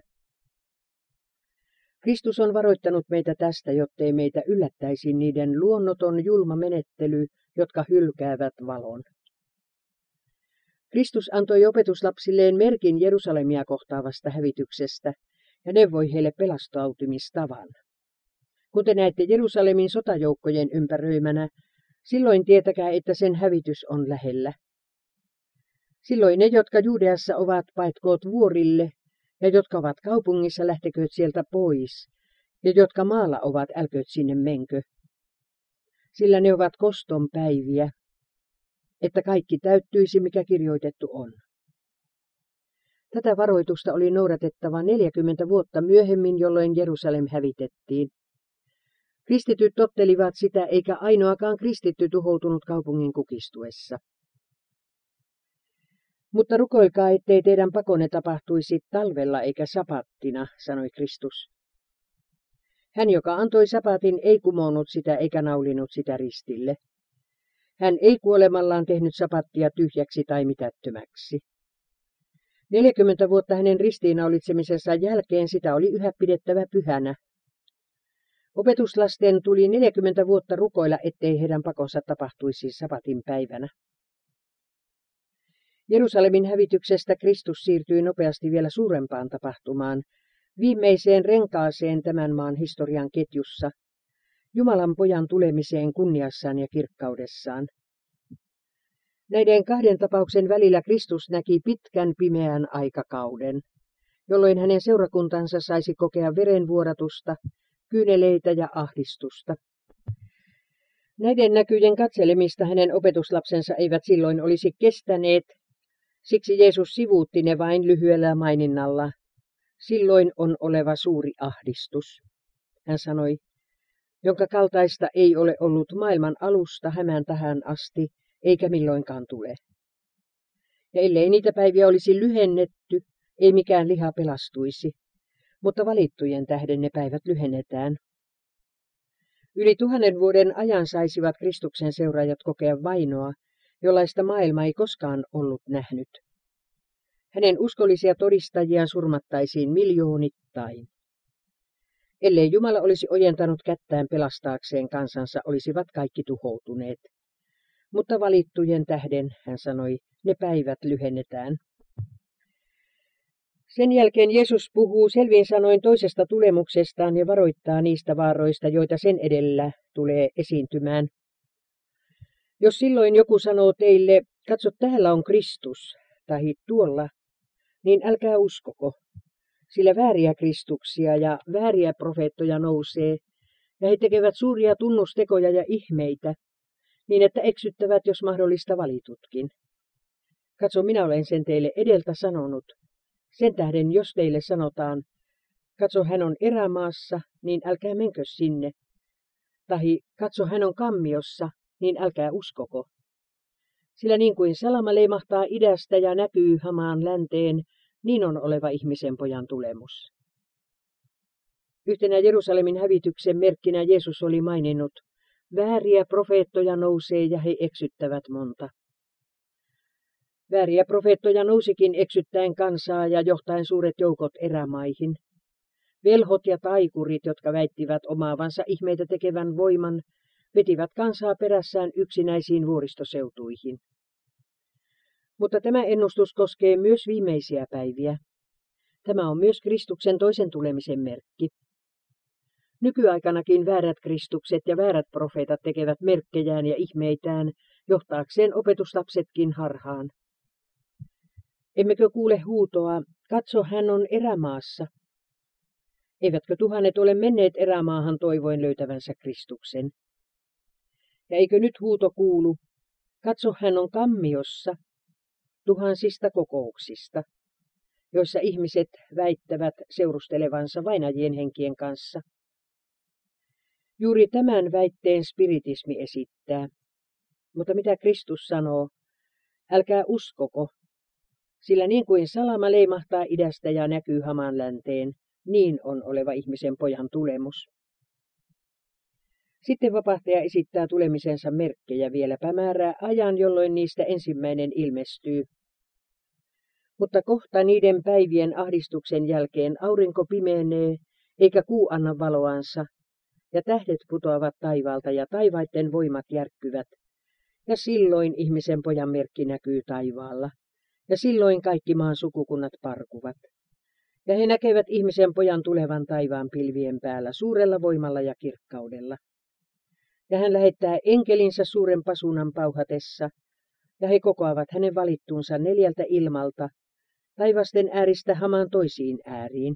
Kristus on varoittanut meitä tästä, jottei meitä yllättäisi niiden luonnoton julma menettely, jotka hylkäävät valon. Kristus antoi opetuslapsilleen merkin Jerusalemia kohtaavasta hävityksestä ja neuvoi heille pelastautumistavan. Kun te näette Jerusalemin sotajoukkojen ympäröimänä, silloin tietäkää, että sen hävitys on lähellä. Silloin ne, jotka Juudeassa ovat, paetkoot vuorille, ja jotka ovat kaupungissa, lähtekööt sieltä pois, ja jotka maalla ovat, älkööt sinne menkö. Sillä ne ovat koston päiviä, että kaikki täyttyisi, mikä kirjoitettu on. Tätä varoitusta oli noudatettava 40 vuotta myöhemmin, jolloin Jerusalem hävitettiin. Kristityt tottelivat sitä, eikä ainoakaan kristitty tuhoutunut kaupungin kukistuessa. Mutta rukoilkaa, ettei teidän pakonne tapahtuisi talvella eikä sapattina, sanoi Kristus. Hän, joka antoi sapatin, ei kumonnut sitä eikä naulinut sitä ristille. Hän ei kuolemallaan tehnyt sapattia tyhjäksi tai mitättömäksi. 40 vuotta hänen ristiinnaulitsemisensa jälkeen sitä oli yhä pidettävä pyhänä. Opetuslasten tuli 40 vuotta rukoilla, ettei heidän pakonsa tapahtuisi sapatin päivänä. Jerusalemin hävityksestä Kristus siirtyi nopeasti vielä suurempaan tapahtumaan, viimeiseen renkaaseen tämän maan historian ketjussa, Jumalan pojan tulemiseen kunniassaan ja kirkkaudessaan. Näiden kahden tapauksen välillä Kristus näki pitkän pimeän aikakauden, jolloin hänen seurakuntansa saisi kokea verenvuodatusta, kyyneleitä ja ahdistusta. Näiden näkyjen katselemista hänen opetuslapsensa eivät silloin olisi kestäneet, siksi Jeesus sivuutti ne vain lyhyellä maininnalla. Silloin on oleva suuri ahdistus. Hän sanoi, jonka kaltaista ei ole ollut maailman alusta hämään tähän asti, eikä milloinkaan tule. Ja ellei niitä päiviä olisi lyhennetty, ei mikään liha pelastuisi, mutta valittujen tähden ne päivät lyhennetään. Yli 1000 vuoden ajan saisivat Kristuksen seuraajat kokea vainoa, jollaista maailma ei koskaan ollut nähnyt. Hänen uskollisia todistajiaan surmattaisiin miljoonittain. Ellei Jumala olisi ojentanut kättään pelastaakseen kansansa, olisivat kaikki tuhoutuneet. Mutta valittujen tähden, hän sanoi, ne päivät lyhennetään. Sen jälkeen Jeesus puhuu selvin sanoin toisesta tulemuksestaan ja varoittaa niistä vaaroista, joita sen edellä tulee esiintymään. Jos silloin joku sanoo teille, katso täällä on Kristus, tai tuolla, niin älkää uskoko, sillä vääriä kristuksia ja vääriä profeettoja nousee, ja he tekevät suuria tunnustekoja ja ihmeitä, niin että eksyttävät, jos mahdollista, valitutkin. Katso, minä olen sen teille edeltä sanonut. Sen tähden, jos teille sanotaan, katso, hän on erämaassa, niin älkää menkö sinne. Tai katso, hän on kammiossa, niin älkää uskoko. Sillä niin kuin salama leimahtaa idästä ja näkyy hamaan länteen, niin on oleva ihmisen pojan tulemus. Yhtenä Jerusalemin hävityksen merkkinä Jeesus oli maininnut, vääriä profeettoja nousee ja he eksyttävät monta. Vääriä profeettoja nousikin eksyttäen kansaa ja johtaen suuret joukot erämaihin. Velhot ja taikurit, jotka väittivät omaavansa ihmeitä tekevän voiman, vetivät kansaa perässään yksinäisiin vuoristoseutuihin. Mutta tämä ennustus koskee myös viimeisiä päiviä. Tämä on myös Kristuksen toisen tulemisen merkki. Nykyaikanakin väärät kristukset ja väärät profeetat tekevät merkkejään ja ihmeitään, johtaakseen opetuslapsetkin harhaan. Emmekö kuule huutoa, katso, hän on erämaassa? Eivätkö tuhannet ole menneet erämaahan toivoen löytävänsä Kristuksen? Ja eikö nyt huuto kuulu, katso, hän on kammiossa, tuhansista kokouksista, joissa ihmiset väittävät seurustelevansa vainajien henkien kanssa. Juuri tämän väitteen spiritismi esittää. Mutta mitä Kristus sanoo? Älkää uskoko, sillä niin kuin salama leimahtaa idästä ja näkyy hamaan länteen, niin on oleva ihmisen pojan tulemus. Sitten vapahtaja esittää tulemisensa merkkejä, vieläpä määrää ajan, jolloin niistä ensimmäinen ilmestyy. Mutta kohta niiden päivien ahdistuksen jälkeen aurinko pimeenee, eikä kuu anna valoansa, ja tähdet putoavat taivaalta ja taivaitten voimat järkkyvät. Ja silloin ihmisen pojan merkki näkyy taivaalla, ja silloin kaikki maan sukukunnat parkuvat. Ja he näkevät ihmisen pojan tulevan taivaan pilvien päällä suurella voimalla ja kirkkaudella. Ja hän lähettää enkelinsä suuren pasunan pauhatessa, ja he kokoavat hänen valittuunsa 4 ilmalta, taivasten ääristä hamaan toisiin ääriin.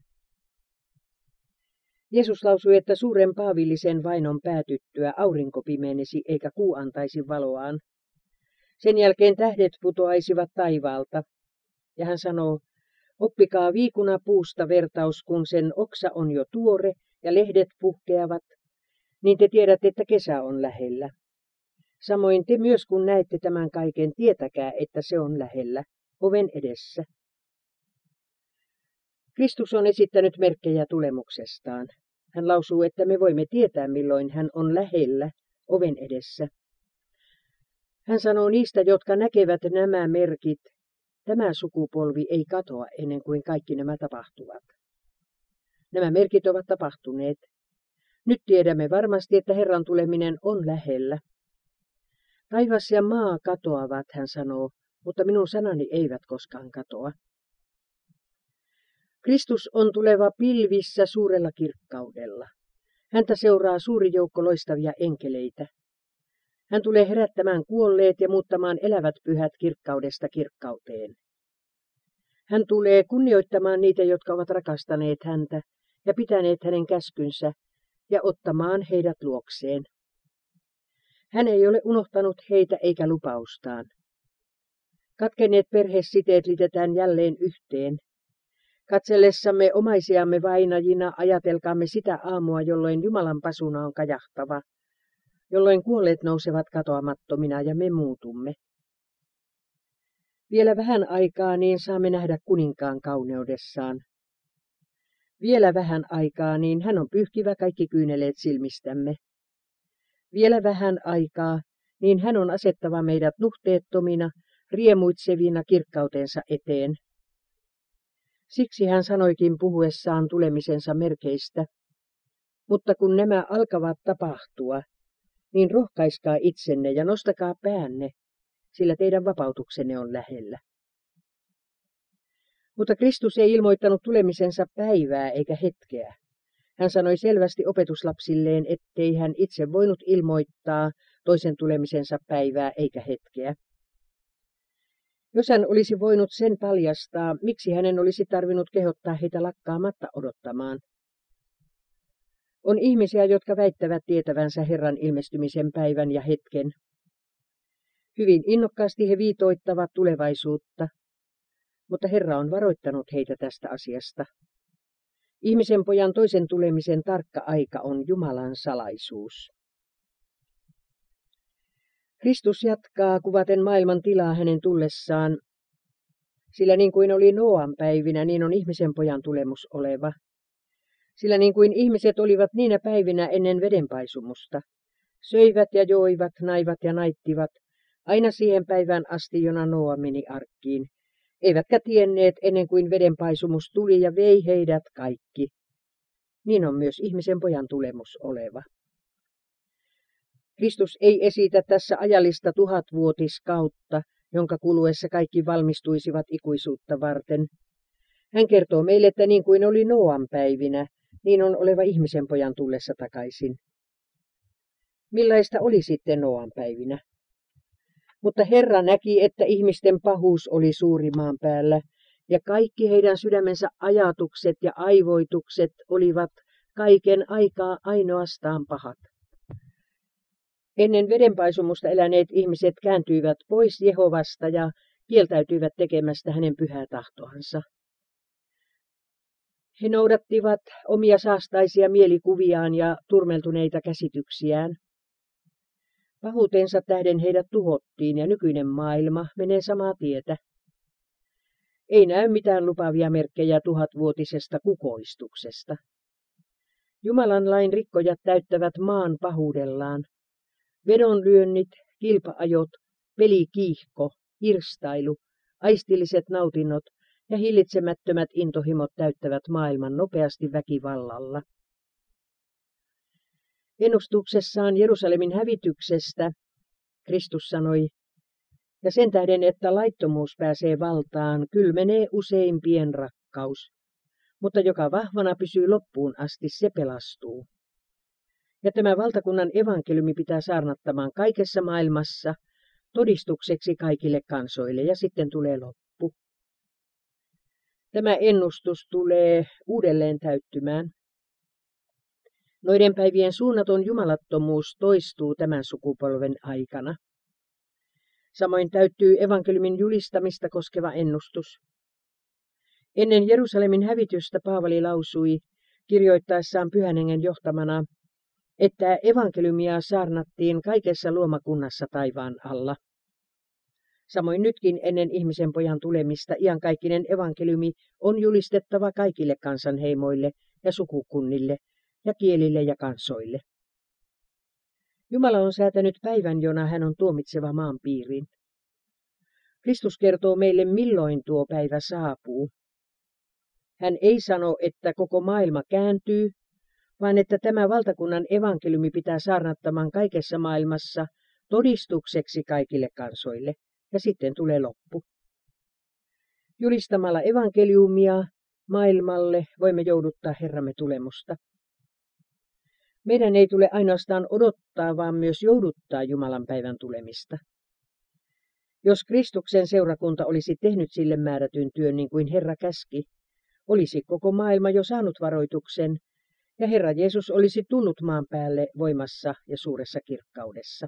Jeesus lausui, että suuren paavillisen vainon päätyttyä aurinko pimeenisi eikä kuu antaisi valoaan. Sen jälkeen tähdet putoaisivat taivaalta. Ja hän sanoo, oppikaa viikunapuusta vertaus, kun sen oksa on jo tuore ja lehdet puhkeavat, niin te tiedätte, että kesä on lähellä. Samoin te myös, kun näette tämän kaiken, tietäkää, että se on lähellä, oven edessä. Kristus on esittänyt merkkejä tulemuksestaan. Hän lausuu, että me voimme tietää, milloin hän on lähellä, oven edessä. Hän sanoo niistä, jotka näkevät nämä merkit, tämä sukupolvi ei katoa ennen kuin kaikki nämä tapahtuvat. Nämä merkit ovat tapahtuneet. Nyt tiedämme varmasti, että Herran tuleminen on lähellä. Taivas ja maa katoavat, hän sanoo, mutta minun sanani eivät koskaan katoa. Kristus on tuleva pilvissä suurella kirkkaudella. Häntä seuraa suuri joukko loistavia enkeleitä. Hän tulee herättämään kuolleet ja muuttamaan elävät pyhät kirkkaudesta kirkkauteen. Hän tulee kunnioittamaan niitä, jotka ovat rakastaneet häntä ja pitäneet hänen käskynsä ja ottamaan heidät luokseen. Hän ei ole unohtanut heitä eikä lupaustaan. Katkenneet perhesiteet liitetään jälleen yhteen. Katsellessamme omaisiamme vainajina ajatelkaamme sitä aamua, jolloin Jumalan pasuna on kajahtava, jolloin kuolleet nousevat katoamattomina ja me muutumme. Vielä vähän aikaa, niin saamme nähdä kuninkaan kauneudessaan. Vielä vähän aikaa, niin hän on pyyhkivä kaikki kyyneleet silmistämme. Vielä vähän aikaa, niin hän on asettava meidät nuhteettomina, riemuitsevina kirkkautensa eteen. Siksi hän sanoikin puhuessaan tulemisensa merkeistä. Mutta kun nämä alkavat tapahtua, niin rohkaiskaa itsenne ja nostakaa päänne, sillä teidän vapautuksenne on lähellä. Mutta Kristus ei ilmoittanut tulemisensa päivää eikä hetkeä. Hän sanoi selvästi opetuslapsilleen, ettei hän itse voinut ilmoittaa toisen tulemisensa päivää eikä hetkeä. Jos hän olisi voinut sen paljastaa, miksi hänen olisi tarvinnut kehottaa heitä lakkaamatta odottamaan? On ihmisiä, jotka väittävät tietävänsä Herran ilmestymisen päivän ja hetken. Hyvin innokkaasti he viitoittavat tulevaisuutta, mutta Herra on varoittanut heitä tästä asiasta. Ihmisen pojan toisen tulemisen tarkka aika on Jumalan salaisuus. Kristus jatkaa kuvaten maailman tilaa hänen tullessaan, sillä niin kuin oli Noan päivinä, niin on ihmisen pojan tulemus oleva. Sillä niin kuin ihmiset olivat niinä päivinä ennen vedenpaisumusta, söivät ja joivat, naivat ja naittivat, aina siihen päivään asti, jona Noa meni arkkiin, eivätkä tienneet ennen kuin vedenpaisumus tuli ja vei heidät kaikki. Niin on myös ihmisen pojan tulemus oleva. Kristus ei esitä tässä ajallista 1000-vuotiskautta, jonka kuluessa kaikki valmistuisivat ikuisuutta varten. Hän kertoo meille, että niin kuin oli Noan päivinä, niin on oleva ihmisen pojan tullessa takaisin. Millaista oli sitten Noan päivinä? Mutta Herra näki, että ihmisten pahuus oli suuri maan päällä, ja kaikki heidän sydämensä ajatukset ja aivoitukset olivat kaiken aikaa ainoastaan pahat. Ennen vedenpaisumusta eläneet ihmiset kääntyivät pois Jehovasta ja kieltäytyivät tekemästä hänen pyhää tahtoansa. He noudattivat omia saastaisia mielikuviaan ja turmeltuneita käsityksiään. Pahuutensa tähden heidät tuhottiin ja nykyinen maailma menee samaa tietä. Ei näy mitään lupaavia merkkejä 1000-vuotisesta kukoistuksesta. Jumalan lain rikkojat täyttävät maan pahuudellaan. Vedonlyönnit, kilpaajot, pelikiihko, irstailu, aistilliset nautinnot ja hillitsemättömät intohimot täyttävät maailman nopeasti väkivallalla. Ennustuksessaan Jerusalemin hävityksestä Kristus sanoi, ja sen tähden, että laittomuus pääsee valtaan, kylmenee useimpien rakkaus, mutta joka vahvana pysyy loppuun asti, se pelastuu. Ja tämä valtakunnan evankeliumi pitää saarnattamaan kaikessa maailmassa todistukseksi kaikille kansoille, ja sitten tulee loppu. Tämä ennustus tulee uudelleen täyttymään. Noiden päivien suunnaton jumalattomuus toistuu tämän sukupolven aikana. Samoin täyttyy evankeliumin julistamista koskeva ennustus. Ennen Jerusalemin hävitystä Paavali lausui, kirjoittaessaan Pyhän Hengen johtamana, että evankeliumia saarnattiin kaikessa luomakunnassa taivaan alla. Samoin nytkin ennen ihmisen pojan tulemista iankaikkinen evankeliumi on julistettava kaikille kansanheimoille ja sukukunnille ja kielille ja kansoille. Jumala on säätänyt päivän, jona hän on tuomitseva maan piiriin. Kristus kertoo meille, milloin tuo päivä saapuu. Hän ei sano, että koko maailma kääntyy, vaan että tämä valtakunnan evankeliumi pitää saarnattamaan kaikessa maailmassa todistukseksi kaikille kansoille, ja sitten tulee loppu. Julistamalla evankeliumia maailmalle voimme jouduttaa Herramme tulemusta. Meidän ei tule ainoastaan odottaa, vaan myös jouduttaa Jumalan päivän tulemista. Jos Kristuksen seurakunta olisi tehnyt sille määrätyn työn niin kuin Herra käski, olisi koko maailma jo saanut varoituksen, ja Herra Jeesus olisi tullut maan päälle voimassa ja suuressa kirkkaudessa.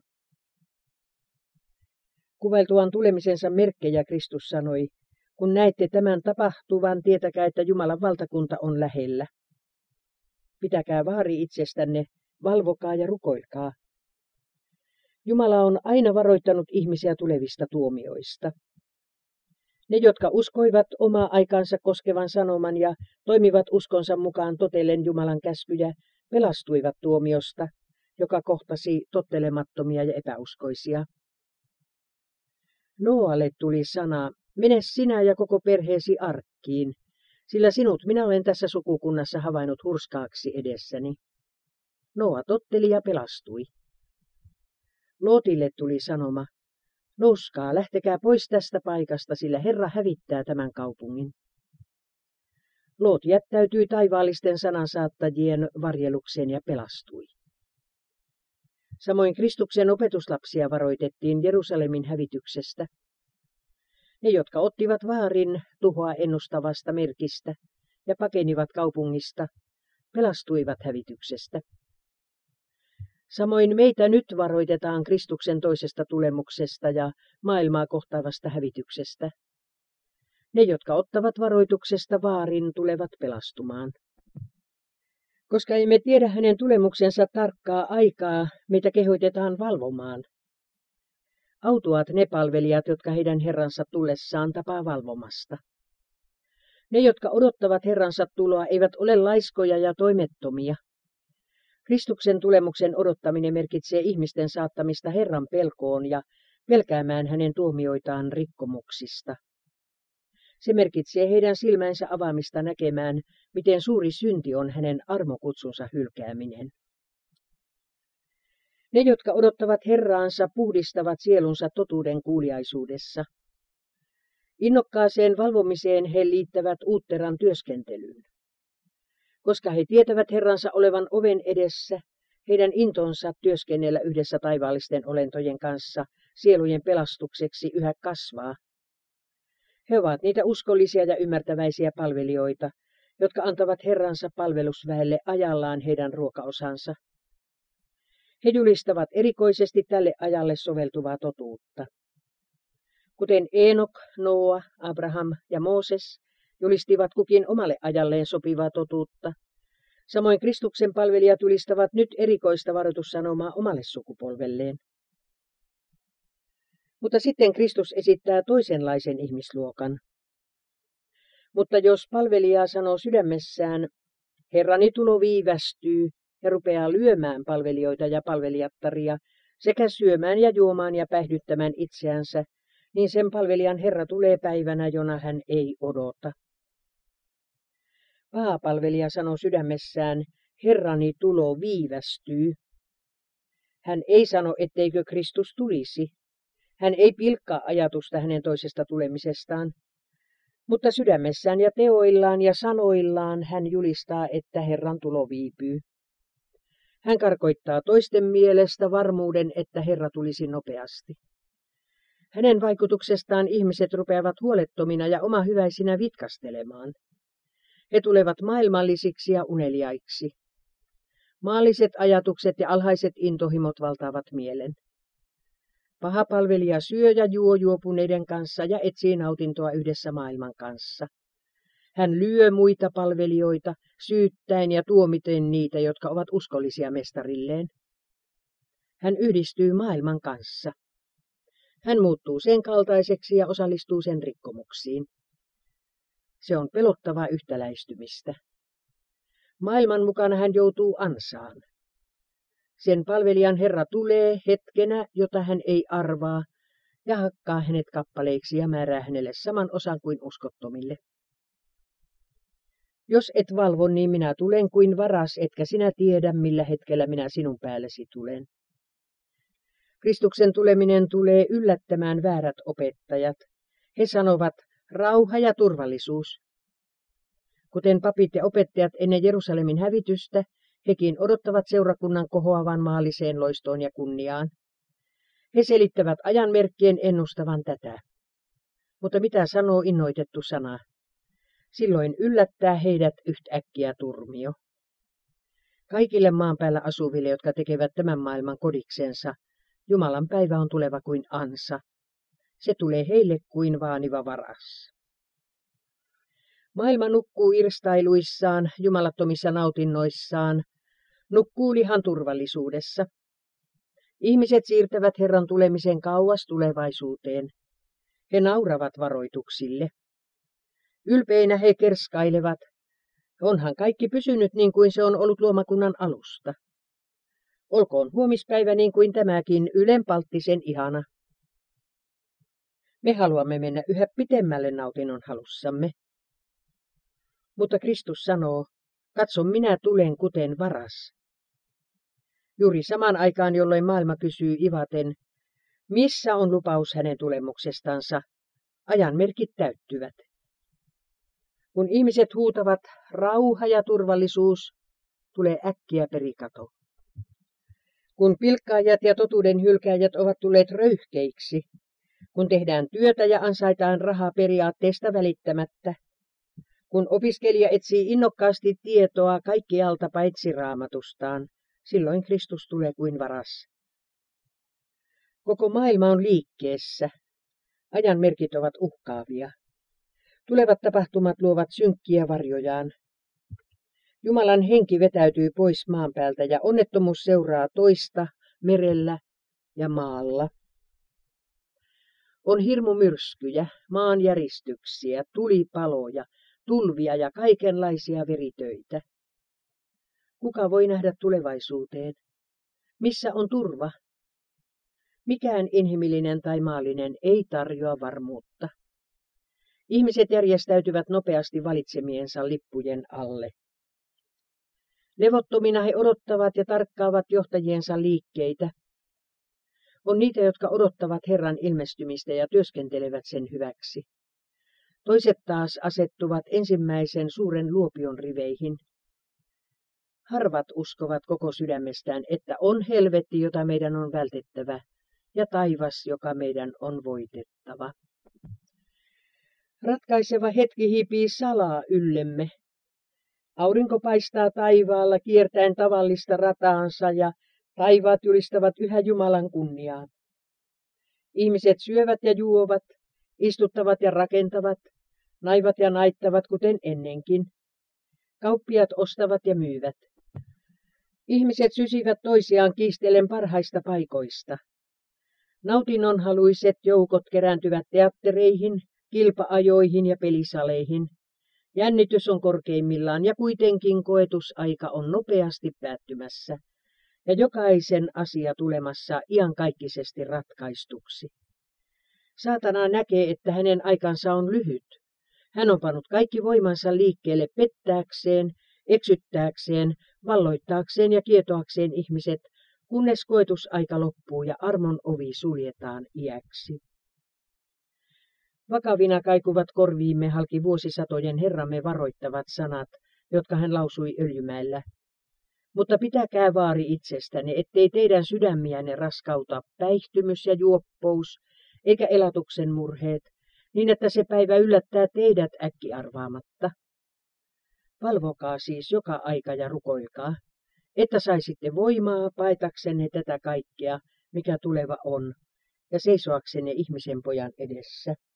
Kuvailtuaan tulemisensa merkkejä Kristus sanoi, kun näette tämän tapahtuvan, tietäkää, että Jumalan valtakunta on lähellä. Pitäkää vaari itsestänne, valvokaa ja rukoilkaa. Jumala on aina varoittanut ihmisiä tulevista tuomioista. Ne, jotka uskoivat omaa aikansa koskevan sanoman ja toimivat uskonsa mukaan totellen Jumalan käskyjä, pelastuivat tuomiosta, joka kohtasi tottelemattomia ja epäuskoisia. Nooalle tuli sana, mene sinä ja koko perheesi arkkiin, sillä sinut minä olen tässä sukukunnassa havainnut hurskaaksi edessäni. Nooa totteli ja pelastui. Lootille tuli sanoma, nouskaa, lähtekää pois tästä paikasta, sillä Herra hävittää tämän kaupungin. Loot jättäytyi taivaallisten sanansaattajien varjelukseen ja pelastui. Samoin Kristuksen opetuslapsia varoitettiin Jerusalemin hävityksestä. Ne, jotka ottivat vaarin tuhoa ennustavasta merkistä ja pakenivat kaupungista, pelastuivat hävityksestä. Samoin meitä nyt varoitetaan Kristuksen toisesta tulemuksesta ja maailmaa kohtaavasta hävityksestä. Ne, jotka ottavat varoituksesta vaarin, tulevat pelastumaan. Koska emme tiedä hänen tulemuksensa tarkkaa aikaa, meitä kehoitetaan valvomaan. Autuaat ne palvelijat, jotka heidän Herransa tullessaan tapaa valvomasta. Ne, jotka odottavat Herransa tuloa, eivät ole laiskoja ja toimettomia. Kristuksen tulemuksen odottaminen merkitsee ihmisten saattamista Herran pelkoon ja pelkäämään hänen tuomioitaan rikkomuksista. Se merkitsee heidän silmänsä avaamista näkemään, miten suuri synti on hänen armokutsunsa hylkääminen. Ne, jotka odottavat Herraansa, puhdistavat sielunsa totuuden kuuliaisuudessa. Innokkaaseen valvomiseen he liittävät uutteran työskentelyyn. Koska he tietävät Herransa olevan oven edessä, heidän intonsa työskennellä yhdessä taivaallisten olentojen kanssa sielujen pelastukseksi yhä kasvaa. He ovat niitä uskollisia ja ymmärtäväisiä palvelijoita, jotka antavat Herransa palvelusväelle ajallaan heidän ruokaosansa. He julistavat erikoisesti tälle ajalle soveltuvaa totuutta. Kuten Eenok, Nooa, Abraham ja Mooses julistivat kukin omalle ajalleen sopivaa totuutta, samoin Kristuksen palvelijat julistavat nyt erikoista varoitussanomaa omalle sukupolvelleen. Mutta sitten Kristus esittää toisenlaisen ihmisluokan. Mutta jos palvelija sanoo sydämessään, Herrani tulo viivästyy ja rupeaa lyömään palvelijoita ja palvelijattaria sekä syömään ja juomaan ja päihdyttämään itseänsä, niin sen palvelijan herra tulee päivänä, jona hän ei odota. Paha palvelija sanoo sydämessään, Herrani tulo viivästyy. Hän ei sano, etteikö Kristus tulisi. Hän ei pilkkaa ajatusta hänen toisesta tulemisestaan. Mutta sydämessään ja teoillaan ja sanoillaan hän julistaa, että Herran tulo viipyy. Hän karkoittaa toisten mielestä varmuuden, että Herra tulisi nopeasti. Hänen vaikutuksestaan ihmiset rupeavat huolettomina ja omahyväisinä vitkastelemaan. He tulevat maailmallisiksi ja uneliaiksi. Maalliset ajatukset ja alhaiset intohimot valtaavat mielen. Paha palvelija syö ja juo juopuneiden kanssa ja etsii nautintoa yhdessä maailman kanssa. Hän lyö muita palvelijoita, syyttäen ja tuomiten niitä, jotka ovat uskollisia mestarilleen. Hän yhdistyy maailman kanssa. Hän muuttuu sen kaltaiseksi ja osallistuu sen rikkomuksiin. Se on pelottavaa yhtäläistymistä. Maailman mukana hän joutuu ansaan. Sen palvelijan herra tulee hetkenä, jota hän ei arvaa, ja hakkaa hänet kappaleiksi ja määrää hänelle saman osan kuin uskottomille. Jos et valvo, niin minä tulen kuin varas, etkä sinä tiedä, millä hetkellä minä sinun päällesi tulen. Kristuksen tuleminen tulee yllättämään väärät opettajat. He sanovat, rauha ja turvallisuus. Kuten papit ja opettajat ennen Jerusalemin hävitystä, hekin odottavat seurakunnan kohoavan maalliseen loistoon ja kunniaan. He selittävät ajanmerkkien ennustavan tätä. Mutta mitä sanoo innoitettu sana? Silloin yllättää heidät yhtäkkiä turmio. Kaikille maan päällä asuville, jotka tekevät tämän maailman kodiksensa, Jumalan päivä on tuleva kuin ansa. Se tulee heille kuin vaaniva varas. Maailma nukkuu irstailuissaan, jumalattomissa nautinnoissaan, nukkuu lihan turvallisuudessa. Ihmiset siirtävät Herran tulemisen kauas tulevaisuuteen. He nauravat varoituksille. Ylpeinä he kerskailevat. Onhan kaikki pysynyt niin kuin se on ollut luomakunnan alusta. Olkoon huomispäivä niin kuin tämäkin ylenpalttisen ihana. Me haluamme mennä yhä pitemmälle nautinnon halussamme. Mutta Kristus sanoo, katso minä tulen kuten varas. Juuri samaan aikaan, jolloin maailma kysyy ivaten, missä on lupaus hänen tulemuksestansa, ajanmerkit täyttyvät. Kun ihmiset huutavat rauha ja turvallisuus, tulee äkkiä perikato. Kun pilkkaajat ja totuuden hylkääjät ovat tulleet röyhkeiksi, kun tehdään työtä ja ansaitaan rahaa periaatteesta välittämättä, kun opiskelija etsii innokkaasti tietoa kaikkialta paitsi raamatustaan, silloin Kristus tulee kuin varas. Koko maailma on liikkeessä. Ajanmerkit ovat uhkaavia. Tulevat tapahtumat luovat synkkiä varjojaan. Jumalan henki vetäytyy pois maan päältä ja onnettomuus seuraa toista merellä ja maalla. On hirmumyrskyjä, maanjäristyksiä, tulipaloja, tulvia ja kaikenlaisia veritöitä. Kuka voi nähdä tulevaisuuteen? Missä on turva? Mikään inhimillinen tai maallinen ei tarjoa varmuutta. Ihmiset järjestäytyvät nopeasti valitsemiensa lippujen alle. Levottomina he odottavat ja tarkkaavat johtajiensa liikkeitä. On niitä, jotka odottavat Herran ilmestymistä ja työskentelevät sen hyväksi. Toiset taas asettuvat ensimmäisen suuren luopion riveihin. Harvat uskovat koko sydämestään, että on helvetti, jota meidän on vältettävä, ja taivas, joka meidän on voitettava. Ratkaiseva hetki hiipii salaa yllemme. Aurinko paistaa taivaalla kiertäen tavallista rataansa ja taivaat julistavat yhä Jumalan kunniaa. Ihmiset syövät ja juovat, istuttavat ja rakentavat, naivat ja naittavat kuten ennenkin. Kauppiaat ostavat ja myyvät. Ihmiset sysivät toisiaan kiistellen parhaista paikoista. Nautinnonhaluiset joukot kerääntyvät teattereihin, kilpa-ajoihin ja pelisaleihin. Jännitys on korkeimmillaan ja kuitenkin koetusaika on nopeasti päättymässä ja jokaisen asia tulemassa iankaikkisesti ratkaistuksi. Saatana näkee, että hänen aikansa on lyhyt. Hän on pannut kaikki voimansa liikkeelle pettääkseen, eksyttääkseen, valloittaakseen ja kietoakseen ihmiset, kunnes koetusaika loppuu ja armon ovi suljetaan iäksi. Vakavina kaikuvat korviimme halki vuosisatojen Herramme varoittavat sanat, jotka hän lausui Öljymäellä. Mutta pitäkää vaari itsestänne, ettei teidän sydämiänne raskauta päihtymys ja juoppous, eikä elatuksen murheet, niin että se päivä yllättää teidät äkkiarvaamatta. Valvokaa siis joka aika ja rukoilkaa, että saisitte voimaa paetaksenne tätä kaikkea, mikä tuleva on, ja seisoaksenne ihmisen pojan edessä.